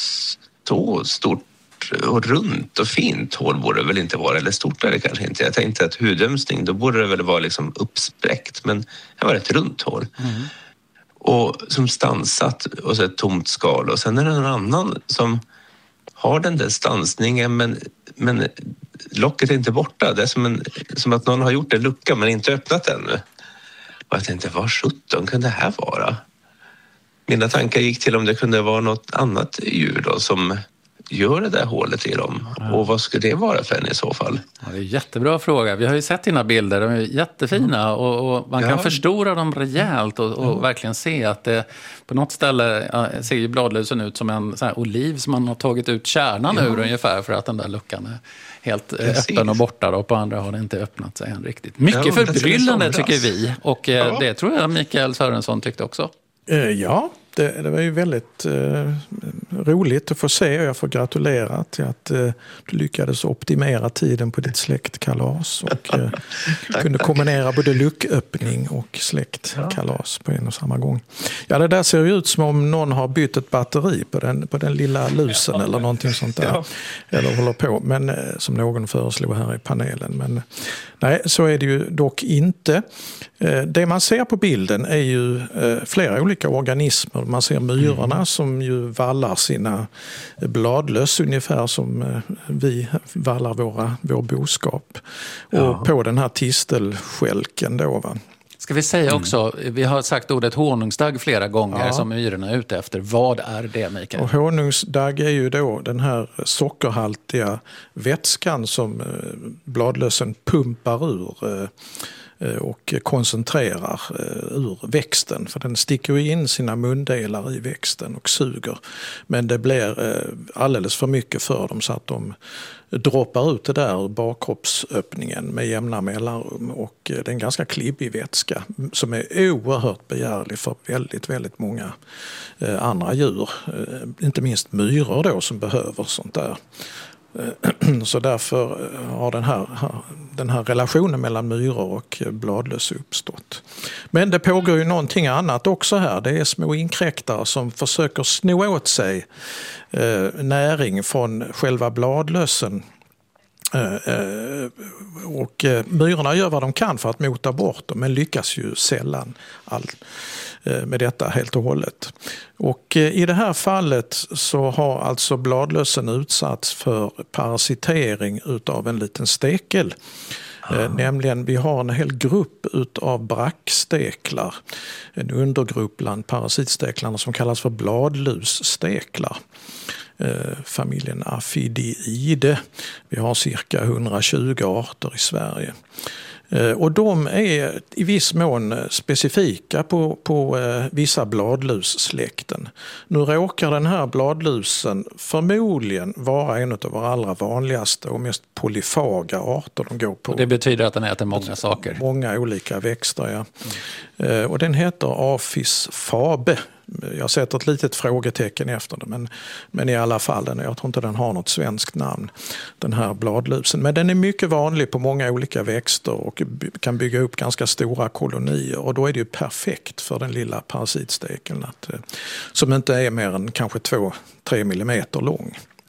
så stort och runt och fint hål borde det väl inte vara, eller stort är det kanske inte. Jag tänkte att hudömsning, då borde det väl vara liksom uppspräckt, men det var ett runt hål. Mm. Och som stansat och så ett tomt skal, och sen är det en annan som har den där stansningen, men, men locket är inte borta. Det är som, en, som att någon har gjort en lucka men inte öppnat ännu. Och jag tänkte, vad sjutton kan det här vara? Mina tankar gick till om det kunde vara något annat djur då som gör det där hålet i dem. Ja. Och vad skulle det vara för en i så fall? Ja, det är en jättebra fråga. Vi har ju sett dina bilder, de är jättefina. Mm. Och, och man kan ja. förstora dem rejält och, och mm. verkligen se att det på något ställe ja, ser ju bladlusen ut som en sån här oliv som man har tagit ut kärnan ja. ur ungefär, för att den där luckan är helt Precis. öppen och borta, och på andra har det inte öppnat sig än riktigt. Mycket ja, förbryllande tycker vi, och ja. det tror jag Mikael Sörensson tyckte också. Ja, det, det var ju väldigt eh, roligt att få se, och jag får gratulera till att eh, du lyckades optimera tiden på ditt släktkalas och eh, tack, kunde tack. kombinera både lucköppning och släktkalas på en och samma gång. Ja, det där ser ju ut som om någon har bytt ett batteri på den, på den lilla lusen ja. eller någonting sånt där. Ja. Eller håller på, men eh, som någon föreslog här i panelen. Men nej, så är det ju dock inte. Eh, det man ser på bilden är ju eh, flera olika organismer. Man ser myrorna mm. som ju vallar sina bladlöss ungefär som vi vallar våra, vår boskap. Ja. Och på den här tistelskälken då, va? Ska vi säga också, mm. vi har sagt ordet honungsdagg flera gånger ja. som myrorna är ute efter. Vad är det, Mikael? Och honungsdagg är ju då den här sockerhaltiga vätskan som bladlössen pumpar ur och koncentrerar ur växten, för den sticker in sina mundelar i växten och suger, men det blir alldeles för mycket för dem så att de droppar ut det där ur bakkroppsöppningen med jämna mellanrum, och det är en ganska klibbig vätska som är oerhört begärlig för väldigt, väldigt många andra djur, inte minst myror då som behöver sånt där. Så därför har den här, den här relationen mellan myror och bladlöss uppstått. Men det pågår ju någonting annat också här. Det är små inkräktare som försöker sno åt sig eh, näring från själva bladlössen. Eh, eh, och eh, myrorna gör vad de kan för att mota bort dem, men lyckas ju sällan all, eh, med detta helt och hållet. Och eh, i det här fallet så har alltså bladlössen utsatts för parasitering utav en liten stekel. Eh, nämligen, vi har en hel grupp utav bracksteklar, en undergrupp bland parasitsteklarna som kallas för bladlussteklar. Eh, familjen Aphidiidae. Vi har cirka hundratjugo arter i Sverige. Eh, och de är i viss mån specifika på, på eh, vissa bladlussläkten. Nu råkar den här bladlusen förmodligen vara en av våra allra vanligaste och mest polyfaga arter. De går på. Det betyder att den äter många saker. Många olika växter, ja. Mm. Eh, och den heter Apis fabe. Jag sätter ett litet frågetecken efter det, men, men i alla fall, den, jag tror inte den har något svenskt namn, den här bladlusen. Men den är mycket vanlig på många olika växter och kan bygga upp ganska stora kolonier, och då är det ju perfekt för den lilla parasitstekeln, att, som inte är mer än kanske två till tre millimeter lång.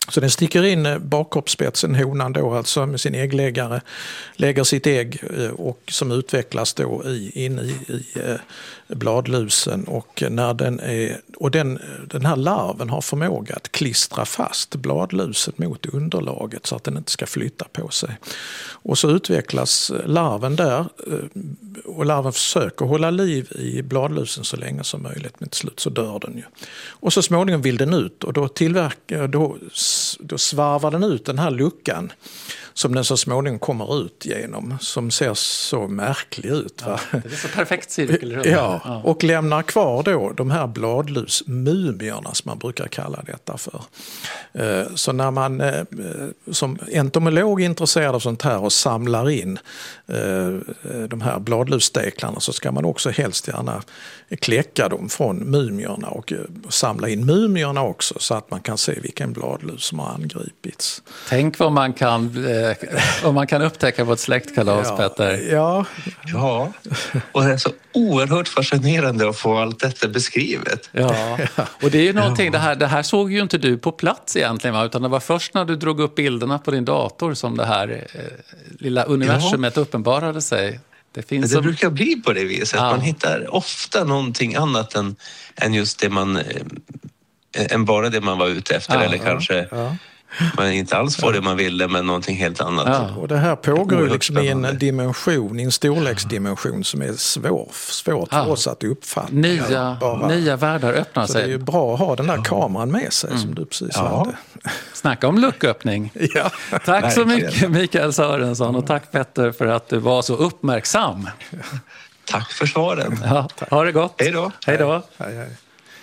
Så den sticker in bakkroppsspetsen, honan då alltså med sin äggläggare, lägger sitt ägg och som utvecklas då i, in i, i bladlusen, och när den är, och den, den här larven har förmåga att klistra fast bladlusen mot underlaget så att den inte ska flytta på sig. Och så utvecklas larven där, och larven försöker hålla liv i bladlusen så länge som möjligt, men till slut så dör den ju. Och så småningom vill den ut, och då, tillverkar, då, då svarvar den ut den här luckan som den så småningom kommer ut genom, som ser så märklig ut. Va? Ja, det är så perfekt cirkel runt. Ja, ja, och lämnar kvar då de här bladlusmumierna som man brukar kalla detta för. Så när man som entomolog är intresserad av sånt här och samlar in de här bladlussteklarna, så ska man också helst gärna kläcka dem från mumierna och samla in mumierna också, så att man kan se vilken bladlus som har angripits. Tänk vad man kan, eh, vad man kan upptäcka på ett släktkalas, ja, Petter. Ja. ja, och det är så oerhört fascinerande att få allt detta beskrivet. Ja, och det är ju någonting, ja. det, här, det här såg ju inte du på plats egentligen, va? Utan det var först när du drog upp bilderna på din dator som det här eh, lilla universumet ja. uppenbarade sig. Det, finns det som... brukar bli på det viset. Ja. Man hittar ofta någonting annat än, än just det man, äh, än bara det man var ute efter. Ja, eller ja, kanske ja. man inte alls får det man ville, men någonting helt annat. Ja. Och det här pågår ju liksom i en dimension, i en storleksdimension som är svår, svårt ja. för oss att uppfatta. Nya, bara. nya världar öppnar Så sig. det är ju bra att ha den där kameran med sig mm. som du precis ja. hade. Snacka om lucköppning. Ja. Tack så mycket Mikael Sörensson, och tack Petter för att du var så uppmärksam. Tack för svaren. Ja, ha det gott. Hej då. Hej då. Hej, hej.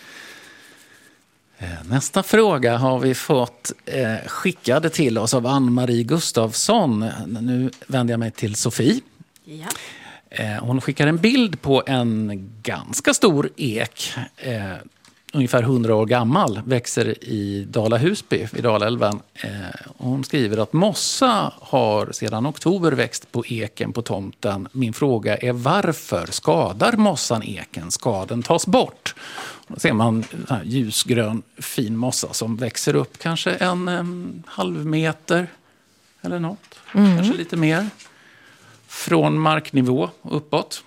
Nästa fråga har vi fått eh, skickade till oss av Ann-Marie Gustafsson. Nu vänder jag mig till Sofie. Ja. Eh, hon skickar en bild på en ganska stor ek. Eh, ungefär hundra år gammal, växer i Dala-Husby i Dalälven. Eh, hon skriver att mossa har sedan oktober växt på eken på tomten. Min fråga är varför skadar mossan eken? Skaden tas bort. Då ser man en ljusgrön fin mossa som växer upp kanske en, en halv meter eller något. Mm. Kanske lite mer. Från marknivå uppåt.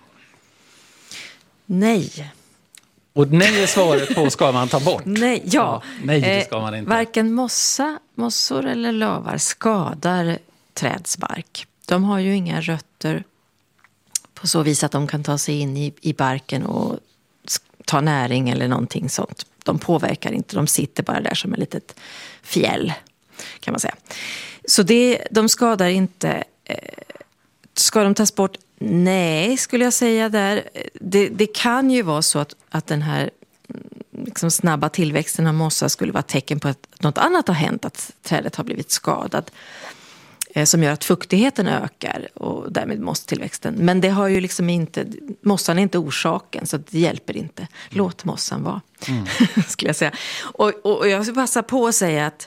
Nej. Och nej är svaret på ska man ta bort? Nej, ja. ja nej, det ska man inte. Eh, varken mossa, mossor eller lavar skadar trädsbark. De har ju inga rötter på så vis att de kan ta sig in i, i barken och ta näring eller någonting sånt. De påverkar inte, de sitter bara där som ett litet fjäll kan man säga. Så det, de skadar inte. Eh, ska de tas bort? Nej, skulle jag säga där. Det, det kan ju vara så att, att den här liksom snabba tillväxten av mossa skulle vara ett tecken på att något annat har hänt, att trädet har blivit skadat. Eh, som gör att fuktigheten ökar och därmed mosstillväxten. Men det har ju liksom inte, mossan är inte orsaken, så det hjälper inte. Låt mossan vara, mm. skulle jag säga. Och, och, och jag ska passa på att säga att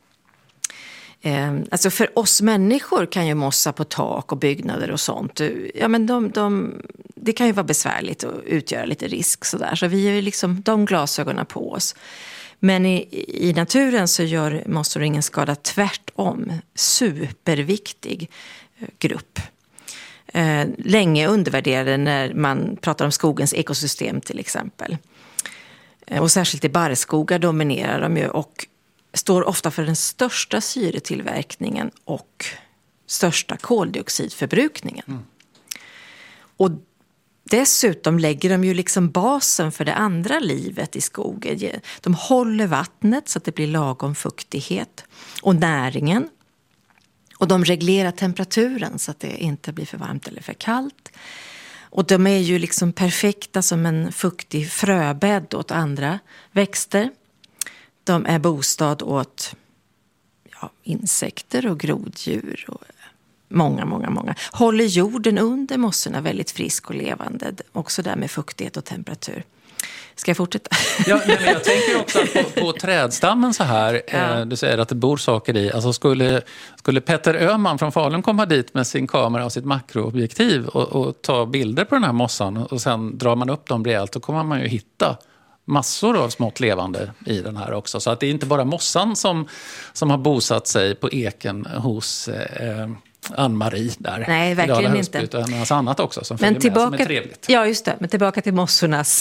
alltså för oss människor kan ju mossa på tak och byggnader och sånt. Ja, men de, de, det kan ju vara besvärligt och utgöra lite risk sådär. Så vi har ju liksom de glasögonen på oss. Men i, i naturen så gör mossor ingen skada, tvärtom. Superviktig grupp. Eh, länge undervärderade när man pratar om skogens ekosystem till exempel. Eh, och särskilt i barrskogar dominerar de ju och står ofta för den största syretillverkningen och största koldioxidförbrukningen. Mm. Och dessutom lägger de ju liksom basen för det andra livet i skogen. De håller vattnet så att det blir lagom fuktighet och näringen. Och de reglerar temperaturen så att det inte blir för varmt eller för kallt. Och de är ju liksom perfekta som en fuktig fröbädd åt andra växter. De är bostad åt ja, insekter och groddjur och många, många, många. Håller jorden under mossorna väldigt frisk och levande. Också där med fuktighet och temperatur. Ska jag fortsätta? Ja, men jag tänker också på, på trädstammen så här. Ja. Eh, du säger att det bor saker i. Alltså skulle, skulle Petter Öhman från Falun komma dit med sin kamera och sitt makroobjektiv och, och ta bilder på den här mossan och sen drar man upp dem rejält, så kommer man ju hitta massor av smått levande i den här också. Så att det är inte bara mossan som, som har bosatt sig på eken hos eh, Ann-Marie där. Nej, verkligen Husby, inte. Utan en massa annat också som men följer tillbaka, med som är trevligt. Ja, just det. Men tillbaka till mossornas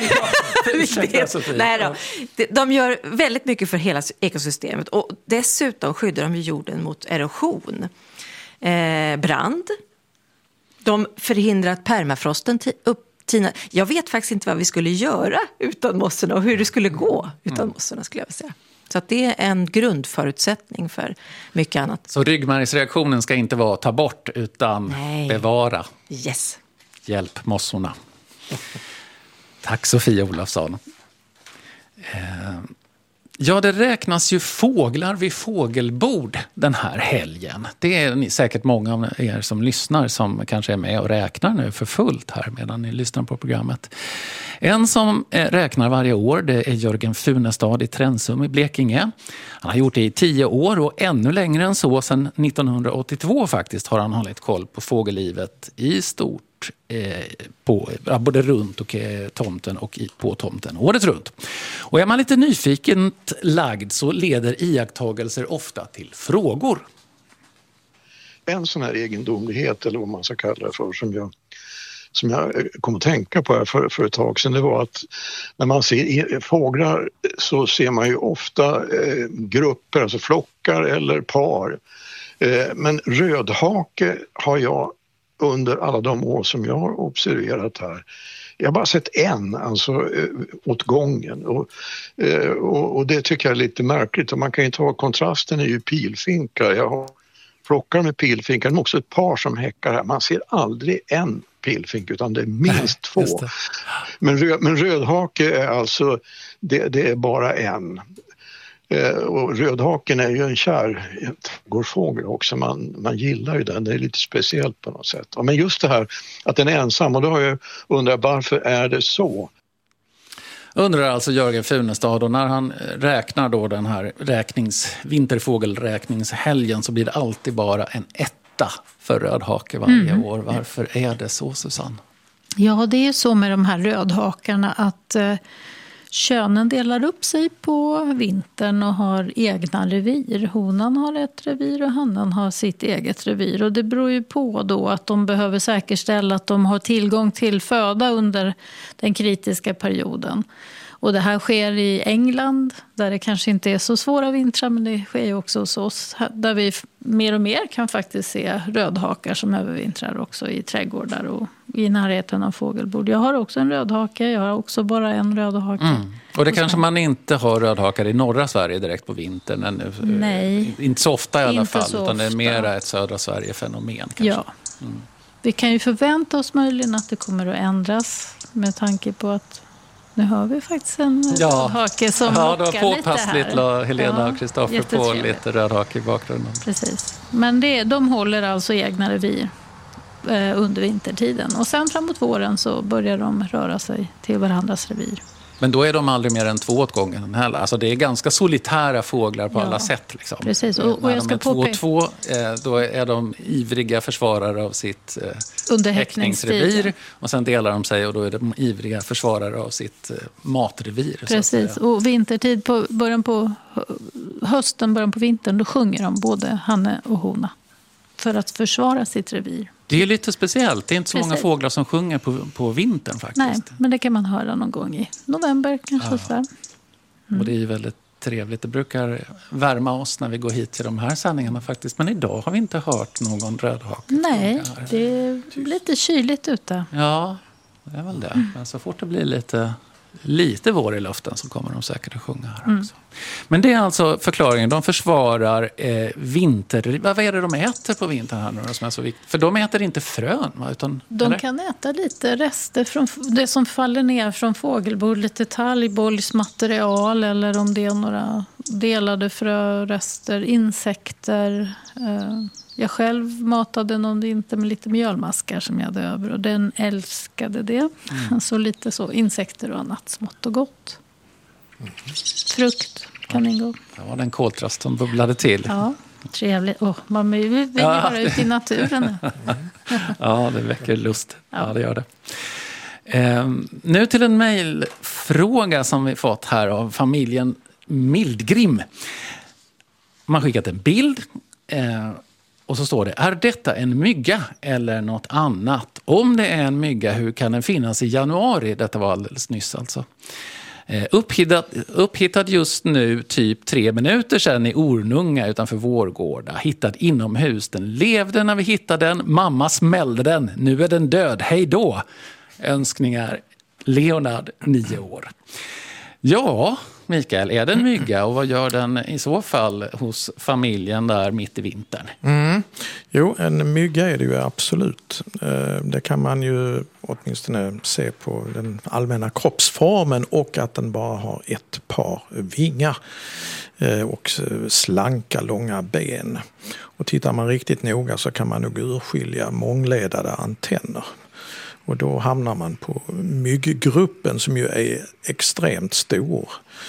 Nej då. De gör väldigt mycket för hela ekosystemet och dessutom skyddar de jorden mot erosion, eh, brand. De förhindrar att permafrosten t- upptinar. Jag vet faktiskt inte vad vi skulle göra utan mossorna och hur det skulle gå utan mm. mossorna, skulle jag vilja säga. Så att det är en grundförutsättning för mycket annat. Så ryggmärgsreaktionen ska inte vara ta bort utan Nej. bevara. Yes. Hjälp mossorna. Tack Sofia Olofsson. Ja, det räknas ju fåglar vid fågelbord den här helgen. Det är säkert många av er som lyssnar som kanske är med och räknar nu för fullt här medan ni lyssnar på programmet. En som räknar varje år, det är Jörgen Funestad i Trensum i Blekinge. Han har gjort det i tio år och ännu längre än så, sedan nittonhundraåttiotvå faktiskt, har han hållit koll på fågellivet i stort. På, både runt och tomten och på tomten året runt. Och är man lite nyfiken lagd så leder iakttagelser ofta till frågor. En sån här egendomlighet eller vad man ska kalla det för som jag, som jag kom att tänka på här för, för ett tag sedan, det var att när man ser fåglar så ser man ju ofta eh, grupper, alltså flockar eller par. Eh, men rödhake har jag under alla de år som jag har observerat här. Jag har bara sett en, alltså åt gången. Och, och, och det tycker jag är lite märkligt. Och man kan ju ta kontrasten är ju pilfinkar. Jag har flockar med pilfinkar, men också ett par som häckar här. Man ser aldrig en pilfink utan det är minst två. Men, röd, men rödhake är alltså, det, det är bara en. Och rödhaken är ju en kär trädgårdsfågel också, man, man gillar ju den, det är lite speciellt på något sätt. Men just det här att den är ensam, och då har jag undrat varför är det så? Undrar alltså Jörgen Funestad, och när han räknar då den här räknings, vinterfågelräkningshelgen så blir det alltid bara en etta för rödhake varje mm. år. Varför är det så, Susanne? Ja, det är så med de här rödhakarna att eh, könen delar upp sig på vintern och har egna revir. Honan har ett revir och hannen har sitt eget revir. Och det beror ju på då att de behöver säkerställa att de har tillgång till föda under den kritiska perioden. Och det här sker i England där det kanske inte är så svåra vintrar, men det sker ju också hos oss där vi mer och mer kan faktiskt se rödhakar som övervintrar också i trädgårdar och i närheten av fågelbord. Jag har också en rödhake, jag har också bara en rödhake. Mm. Och det kanske man inte har rödhakar i norra Sverige direkt på vintern ännu. Nej. Inte så ofta i alla inte fall, utan det är mer ett södra Sverige-fenomen kanske. Ja. Mm. Vi kan ju förvänta oss möjligen att det kommer att ändras med tanke på att nu har vi faktiskt en ja. rödhake som ja, lockar lite här. Ja, då påpassligt la Helena och Kristoffer ja, på lite rödhake i bakgrunden. Precis. Men det, de håller alltså egna revir eh, under vintertiden. Och sen framåt våren så börjar de röra sig till varandras revir. Men då är de aldrig mer än två åt gången heller. Alltså det är ganska solitära fåglar på ja, alla sätt. Liksom. Precis. Och, och jag ska när de är två och två, eh, då är de ivriga försvarare av sitt eh, häckningsrevir. Och sen delar de sig och då är de ivriga försvarare av sitt eh, matrevir. Precis. Och vintertid, på början på hösten, början på vintern, då sjunger de både hanne och hona för att försvara sitt revir. Det är lite speciellt. Det är inte så Precis. många fåglar som sjunger på, på vintern faktiskt. Nej, men det kan man höra någon gång i november kanske. Ja. Mm. Och det är ju väldigt trevligt. Det brukar värma oss när vi går hit till de här sändningarna faktiskt. Men idag har vi inte hört någon rödhake. Nej, det är lite kyligt ute. Ja, det är väl det. Mm. Men så fort det blir lite... lite vår i luften så kommer de säkert att sjunga här mm. också. Men det är alltså förklaringen. De försvarar eh, vinter... Vad är det de äter på vintern här nu som är så viktigt? För de äter inte frön, va? Utan, de eller? kan äta lite rester från det som faller ner från fågelbord. Lite talgbollsmaterial eller om det är några delade frörester, insekter. Eh, jag själv matade någon inte med lite mjölmaskar som jag hade över och den älskade det. Mm. Så lite så insekter och annat smått och gott. Mm. Frukt kan ingå. Ja, den koltrast som bubblade till. Ja, trevligt. Oh, man vill ju ja. vara ute i naturen. Ja, det väcker lust. Ja, det gör det. Eh, nu till en mejl lyssnarfråga som vi fått här av familjen Mildgrim. Man har skickat en bild eh, och så står det: är detta en mygga eller något annat? Om det är en mygga, hur kan den finnas i januari? Detta var alldeles nyss alltså. Eh, upphittad, upphittad just nu typ tre minuter sedan i Ornunga utanför Vårgårda. Hittad inomhus. Den levde när vi hittade den. Mamma smällde den. Nu är den död. Hej då! Önskningar Leonard, nio år. Ja, Mikael, är det en mygga och vad gör den i så fall hos familjen där mitt i vintern? Mm. Jo, en mygga är det ju absolut. Det kan man ju åtminstone se på den allmänna kroppsformen och att den bara har ett par vingar och slanka, långa ben. Och tittar man riktigt noga så kan man nog urskilja mångledade antenner. Och då hamnar man på mygggruppen som ju är extremt stor.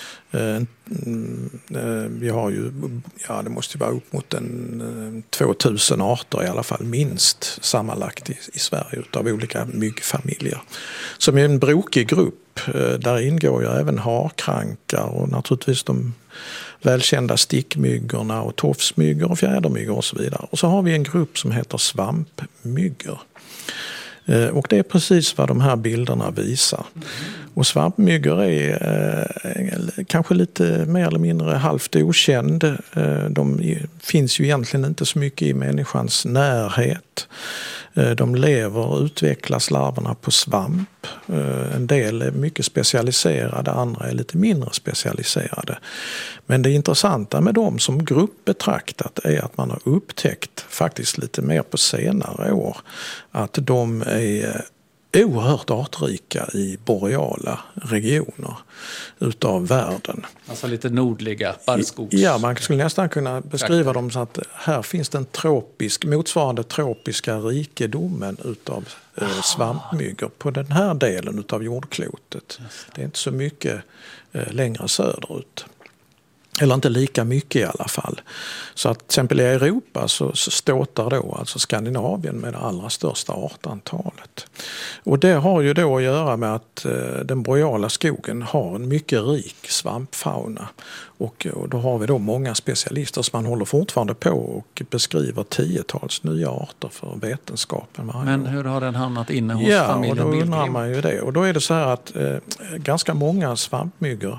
Vi har ju, ja det måste vara upp mot en tvåtusen arter i alla fall minst sammanlagt i, i Sverige utav olika myggfamiljer. Som är en brokig grupp, där ingår ju även harkrankar och naturligtvis de välkända stickmyggorna och tofsmyggor och fjädermyggor och så vidare. Och så har vi en grupp som heter svampmyggor. Och det är precis vad de här bilderna visar. Och svampmyggor är eh, kanske lite mer eller mindre halvt okänd. Eh, de finns ju egentligen inte så mycket i människans närhet. Eh, de lever och utvecklas larverna på svamp. Eh, en del är mycket specialiserade, andra är lite mindre specialiserade. Men det intressanta med dem som grupp betraktat är att man har upptäckt faktiskt lite mer på senare år att de är oerhört artrika i boreala regioner utav världen. Alltså lite nordliga barrskogs. Ja, man skulle nästan kunna beskriva dem så att här finns den tropisk, motsvarande tropiska rikedomen utav eh, svampmyggor på den här delen utav jordklotet. Det. det är inte så mycket eh, längre söderut. Eller inte lika mycket i alla fall. Så att till exempel i Europa så, så ståtar då alltså Skandinavien med det allra största artantalet. Och det har ju då att göra med att eh, den boreala skogen har en mycket rik svampfauna. Och, och då har vi då många specialister som man håller fortfarande på och beskriver tiotals nya arter för vetenskapen. Men hur har den hamnat inne hos ja, familjen Ja, och då Mildgrim? undrar man ju det. Och då är det så här att eh, ganska många svampmyggor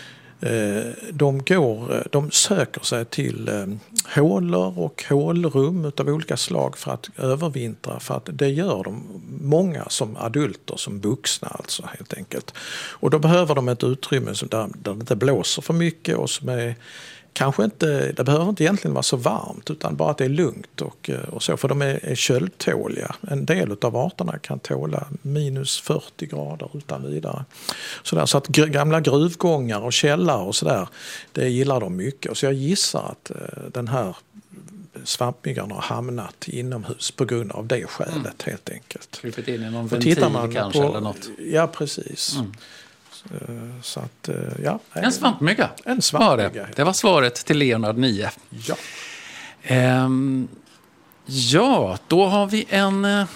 De, går, de söker sig till hålor och hålrum av olika slag för att övervintra. För att det gör de många som adulter, som vuxna alltså helt enkelt. Och då behöver de ett utrymme där, där det inte blåser för mycket och som är kanske inte, det behöver inte egentligen vara så varmt utan bara att det är lugnt och, och så, för de är, är köldtåliga. En del av arterna kan tåla minus fyrtio grader utan vidare. Så, där, så att gamla gruvgångar och källare och sådär, det gillar de mycket. Så jag gissar att uh, den här svampmyggan har hamnat inomhus på grund av det skälet mm. helt enkelt. Krypit in i någon ventil kanske på, eller något. Ja, precis. Mm. Så att, ja, en svampmygga. En svampmygga. Var det. det var svaret till Leonard nio. Ja. Ehm, ja, då har vi en eh,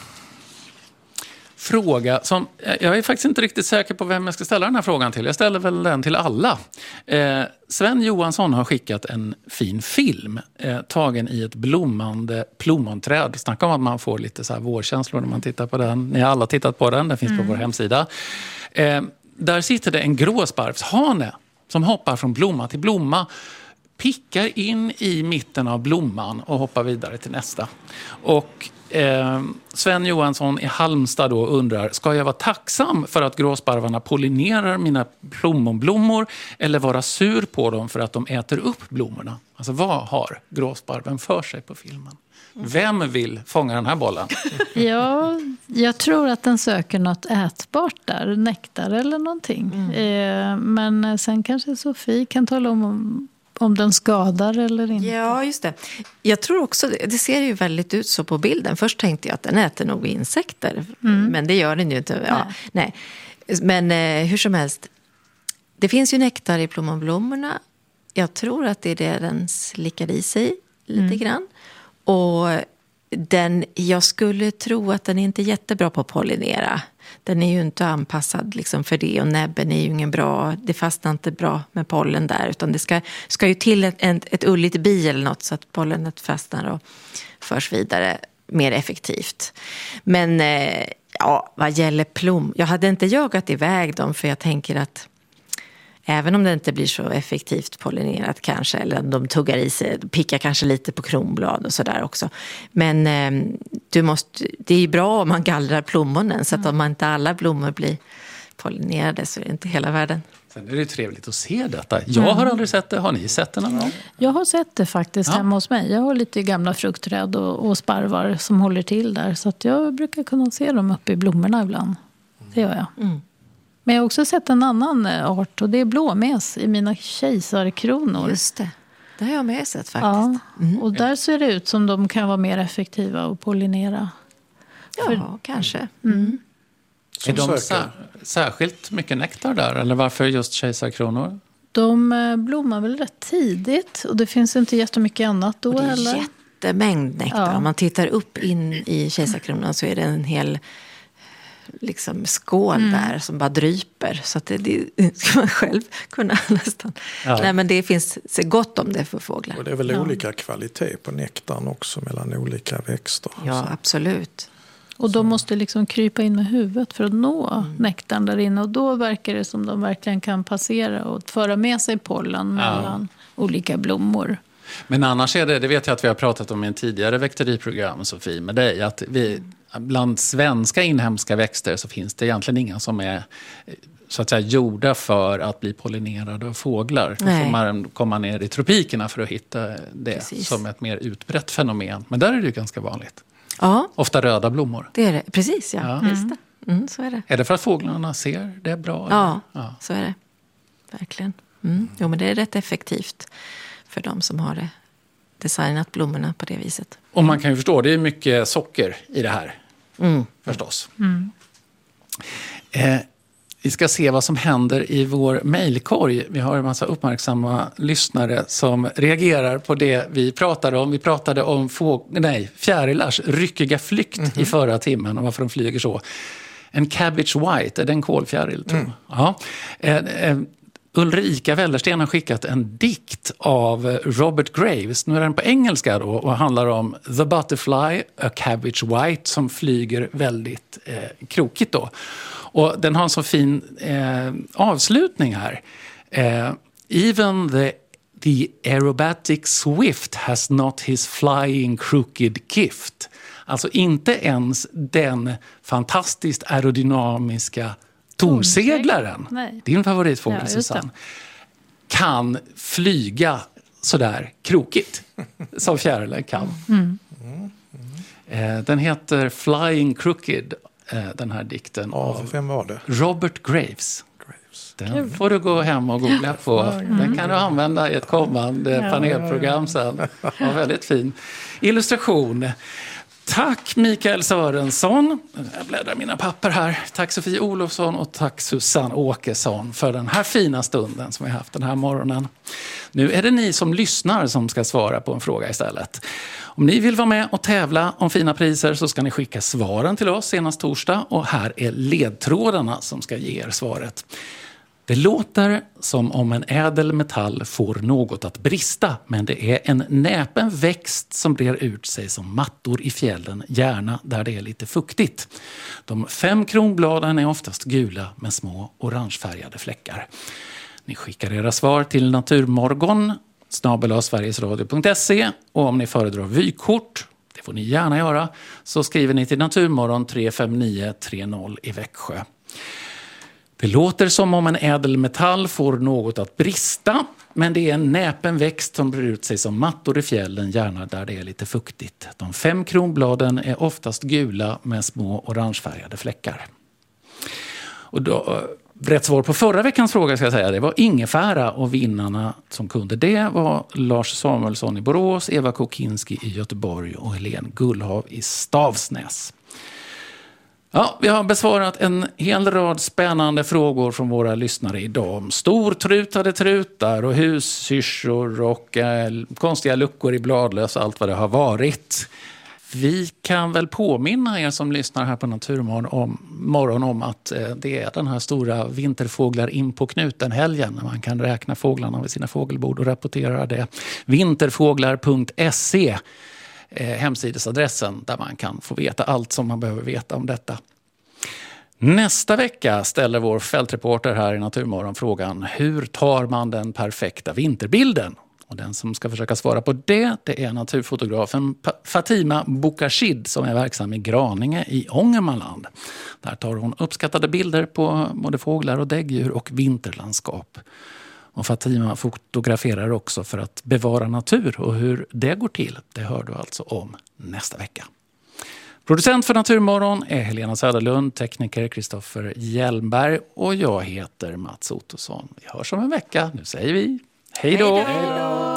fråga som jag är faktiskt inte riktigt säker på vem jag ska ställa den här frågan till. Jag ställer väl den till alla. Eh, Sven Johansson har skickat en fin film eh, tagen i ett blommande plommonträd. Snacka om att man får lite så här vårkänslor när man tittar på den. Ni har alla tittat på den, den finns mm. på vår hemsida. Eh, Där sitter det en gråsparvshane som hoppar från blomma till blomma, pickar in i mitten av blomman och hoppar vidare till nästa. Och eh, Sven Johansson i Halmstad då undrar, ska jag vara tacksam för att gråsparvarna pollinerar mina plommonblommor eller vara sur på dem för att de äter upp blommorna? Alltså vad har gråsparven för sig på filmen? Vem vill fånga den här bollen? Ja, jag tror att den söker något ätbart där, nektar eller någonting. Mm. Eh, men sen kanske Sofie kan tala om, om om den skadar eller inte. Ja, just det. Jag tror också, det ser ju väldigt ut så på bilden. Först tänkte jag att den äter nog insekter, mm. men det gör den ju inte. Ja, nej. nej. Men eh, hur som helst, det finns ju nektar i plommonblommorna. Jag tror att det är det den slickar i sig lite mm. grann. Och Den, jag skulle tro att den är inte jättebra på att pollinera. Den är ju inte anpassad liksom för det, och näbben är ju ingen bra, det fastnar inte bra med pollen där, utan det ska, ska ju till ett, ett, ett ulligt bi eller något så att pollenet fastnar och förs vidare mer effektivt. Men eh, ja, vad gäller plom, jag hade inte jagat iväg dem, för jag tänker att även om det inte blir så effektivt pollinerat kanske, eller de tuggar i sig, pickar kanske lite på kronblad och sådär också. Men eh, du måste, det är ju bra om man gallrar plommonen, så att om man inte alla blommor blir pollinerade så är det inte hela världen. Sen är det ju trevligt att se detta. Jag har Mm. aldrig sett det. Har ni sett det någon gång? Jag har sett det faktiskt Ja. hemma hos mig. Jag har lite gamla fruktträd och, och sparvar som håller till där. Så att jag brukar kunna se dem uppe i blommorna ibland. Det gör jag. Mm. Men jag har också sett en annan art, och det är blåmes i mina kejsarkronor. Just det. Det har jag med sett faktiskt. Ja, Mm. och där ser det ut som de kan vara mer effektiva att pollinera. Ja, För- kanske. Mm. Är de söker. sär, särskilt mycket nektar där? Eller varför just kejsarkronor? De eh, blommar väl rätt tidigt, och det finns inte jättemycket annat då Och det är heller. jättemängd nektar. Ja. Om man tittar upp in i kejsarkronan så är det en hel liksom skål Mm. där som bara dryper. Så att det, det ska man själv kunna nästan. Ja. Nej, men det finns så gott om det för fåglar. Och det är väl Ja. olika kvalitet på nektarn också mellan olika växter. Ja, absolut. Och de måste liksom krypa in med huvudet för att nå nektarn där inne. Och då verkar det som de verkligen kan passera och föra med sig pollen mellan olika blommor. Men annars är det, det vet jag att vi har pratat om i en tidigare väkteriprogram, Sofie, med dig, att vi, bland svenska inhemska växter så finns det egentligen inga som är så att säga gjorda för att bli pollinerade av fåglar. Då Nej. får man komma ner i tropikerna för att hitta det Precis. som ett mer utbrett fenomen. Men där är det ju ganska vanligt. Ja, Ofta röda blommor. det är det. Precis, ja. Ja. Just det. Mm, så är det. Är det för att fåglarna ser det bra? Ja, Ja. så är det. Verkligen. Mm. Jo, men det är rätt effektivt för de som har det designat blommorna på det viset. Och man kan ju förstå, det är mycket socker i det här. Mm. Förstås. Mm. Eh, vi ska se vad som händer i vår mejlkorg. Vi har en massa uppmärksamma lyssnare som reagerar på det vi pratade om. Vi pratade om få- nej, fjärilars ryckiga flykt Mhm. i förra timmen och varför de flyger så. En cabbage white, är det en kolfjäril? Tror jag. Mm. Ja. Eh, eh, Ulrika Wellersten har skickat en dikt av Robert Graves. Nu är den på engelska då och handlar om The Butterfly, a Cabbage White, som flyger väldigt eh, krokigt då. Och den har en så fin eh, avslutning här. Eh, Even the, the aerobatic swift has not his flying crooked gift. Alltså inte ens den fantastiskt aerodynamiska tornseglaren, Nej. din favoritfågel Ja, just Susanne, kan flyga sådär krokigt som fjärilen kan. Mm. Eh, den heter Flying Crooked, eh, den här dikten. Av vem var det? Robert Graves. Den Kul. får du gå hem och googla på. Den kan du använda i ett kommande Ja. panelprogram sen. Ja, väldigt fin illustration. Tack Mikael Sörensson. Jag bläddrar mina papper här. Tack Sofie Olofsson och tack Susanne Åkesson för den här fina stunden som vi har haft den här morgonen. Nu är det ni som lyssnar som ska svara på en fråga istället. Om ni vill vara med och tävla om fina priser så ska ni skicka svaren till oss senast torsdag, och här är ledtrådarna som ska ge er svaret. Det låter som om en ädel metall får något att brista, men det är en näpen växt som brer ut sig som mattor i fjällen, gärna där det är lite fuktigt. De fem kronbladen är oftast gula med små orangefärgade fläckar. Ni skickar era svar till naturmorgon snabel-a sverigesradio punkt se, och om ni föredrar vykort, det får ni gärna göra, så skriver ni till Naturmorgon tre fem nio tre noll i Växjö. Det låter som om en ädelmetall får något att brista, men det är en näpen växt som brer ut sig som mattor i fjällen, gärna där det är lite fuktigt. De fem kronbladen är oftast gula med små orangefärgade fläckar. Och då, rätt svar på förra veckans fråga ska jag säga, det var ingefära, och vinnarna som kunde det var Lars Samuelsson i Borås, Eva Kokinski i Göteborg och Helene Gullhav i Stavsnäs. Ja, vi har besvarat en hel rad spännande frågor från våra lyssnare idag om stortrutade trutar och hussyrsor och eh, konstiga luckor i bladlös, allt vad det har varit. Vi kan väl påminna er som lyssnar här på Naturmorgon om, morgon om att eh, det är den här stora vinterfåglar in på knuten-helgen när man kan räkna fåglarna vid sina fågelbord och rapportera det. vinterfåglar punkt se eh, hemsidesadressen där man kan få veta allt som man behöver veta om detta. Nästa vecka ställer vår fältreporter här i Naturmorgon frågan: hur tar man den perfekta vinterbilden? Och den som ska försöka svara på det, det är naturfotografen Fatima Bokashid som är verksam i Graninge i Ångermanland. Där tar hon uppskattade bilder på både fåglar och däggdjur och vinterlandskap. Och Fatima fotograferar också för att bevara natur, och hur det går till, det hör du alltså om nästa vecka. Producent för Naturmorgon är Helena Söderlund, tekniker Kristoffer Hjelmberg och jag heter Mats Ottosson. Vi hörs om en vecka. Nu säger vi hej då! Hej då!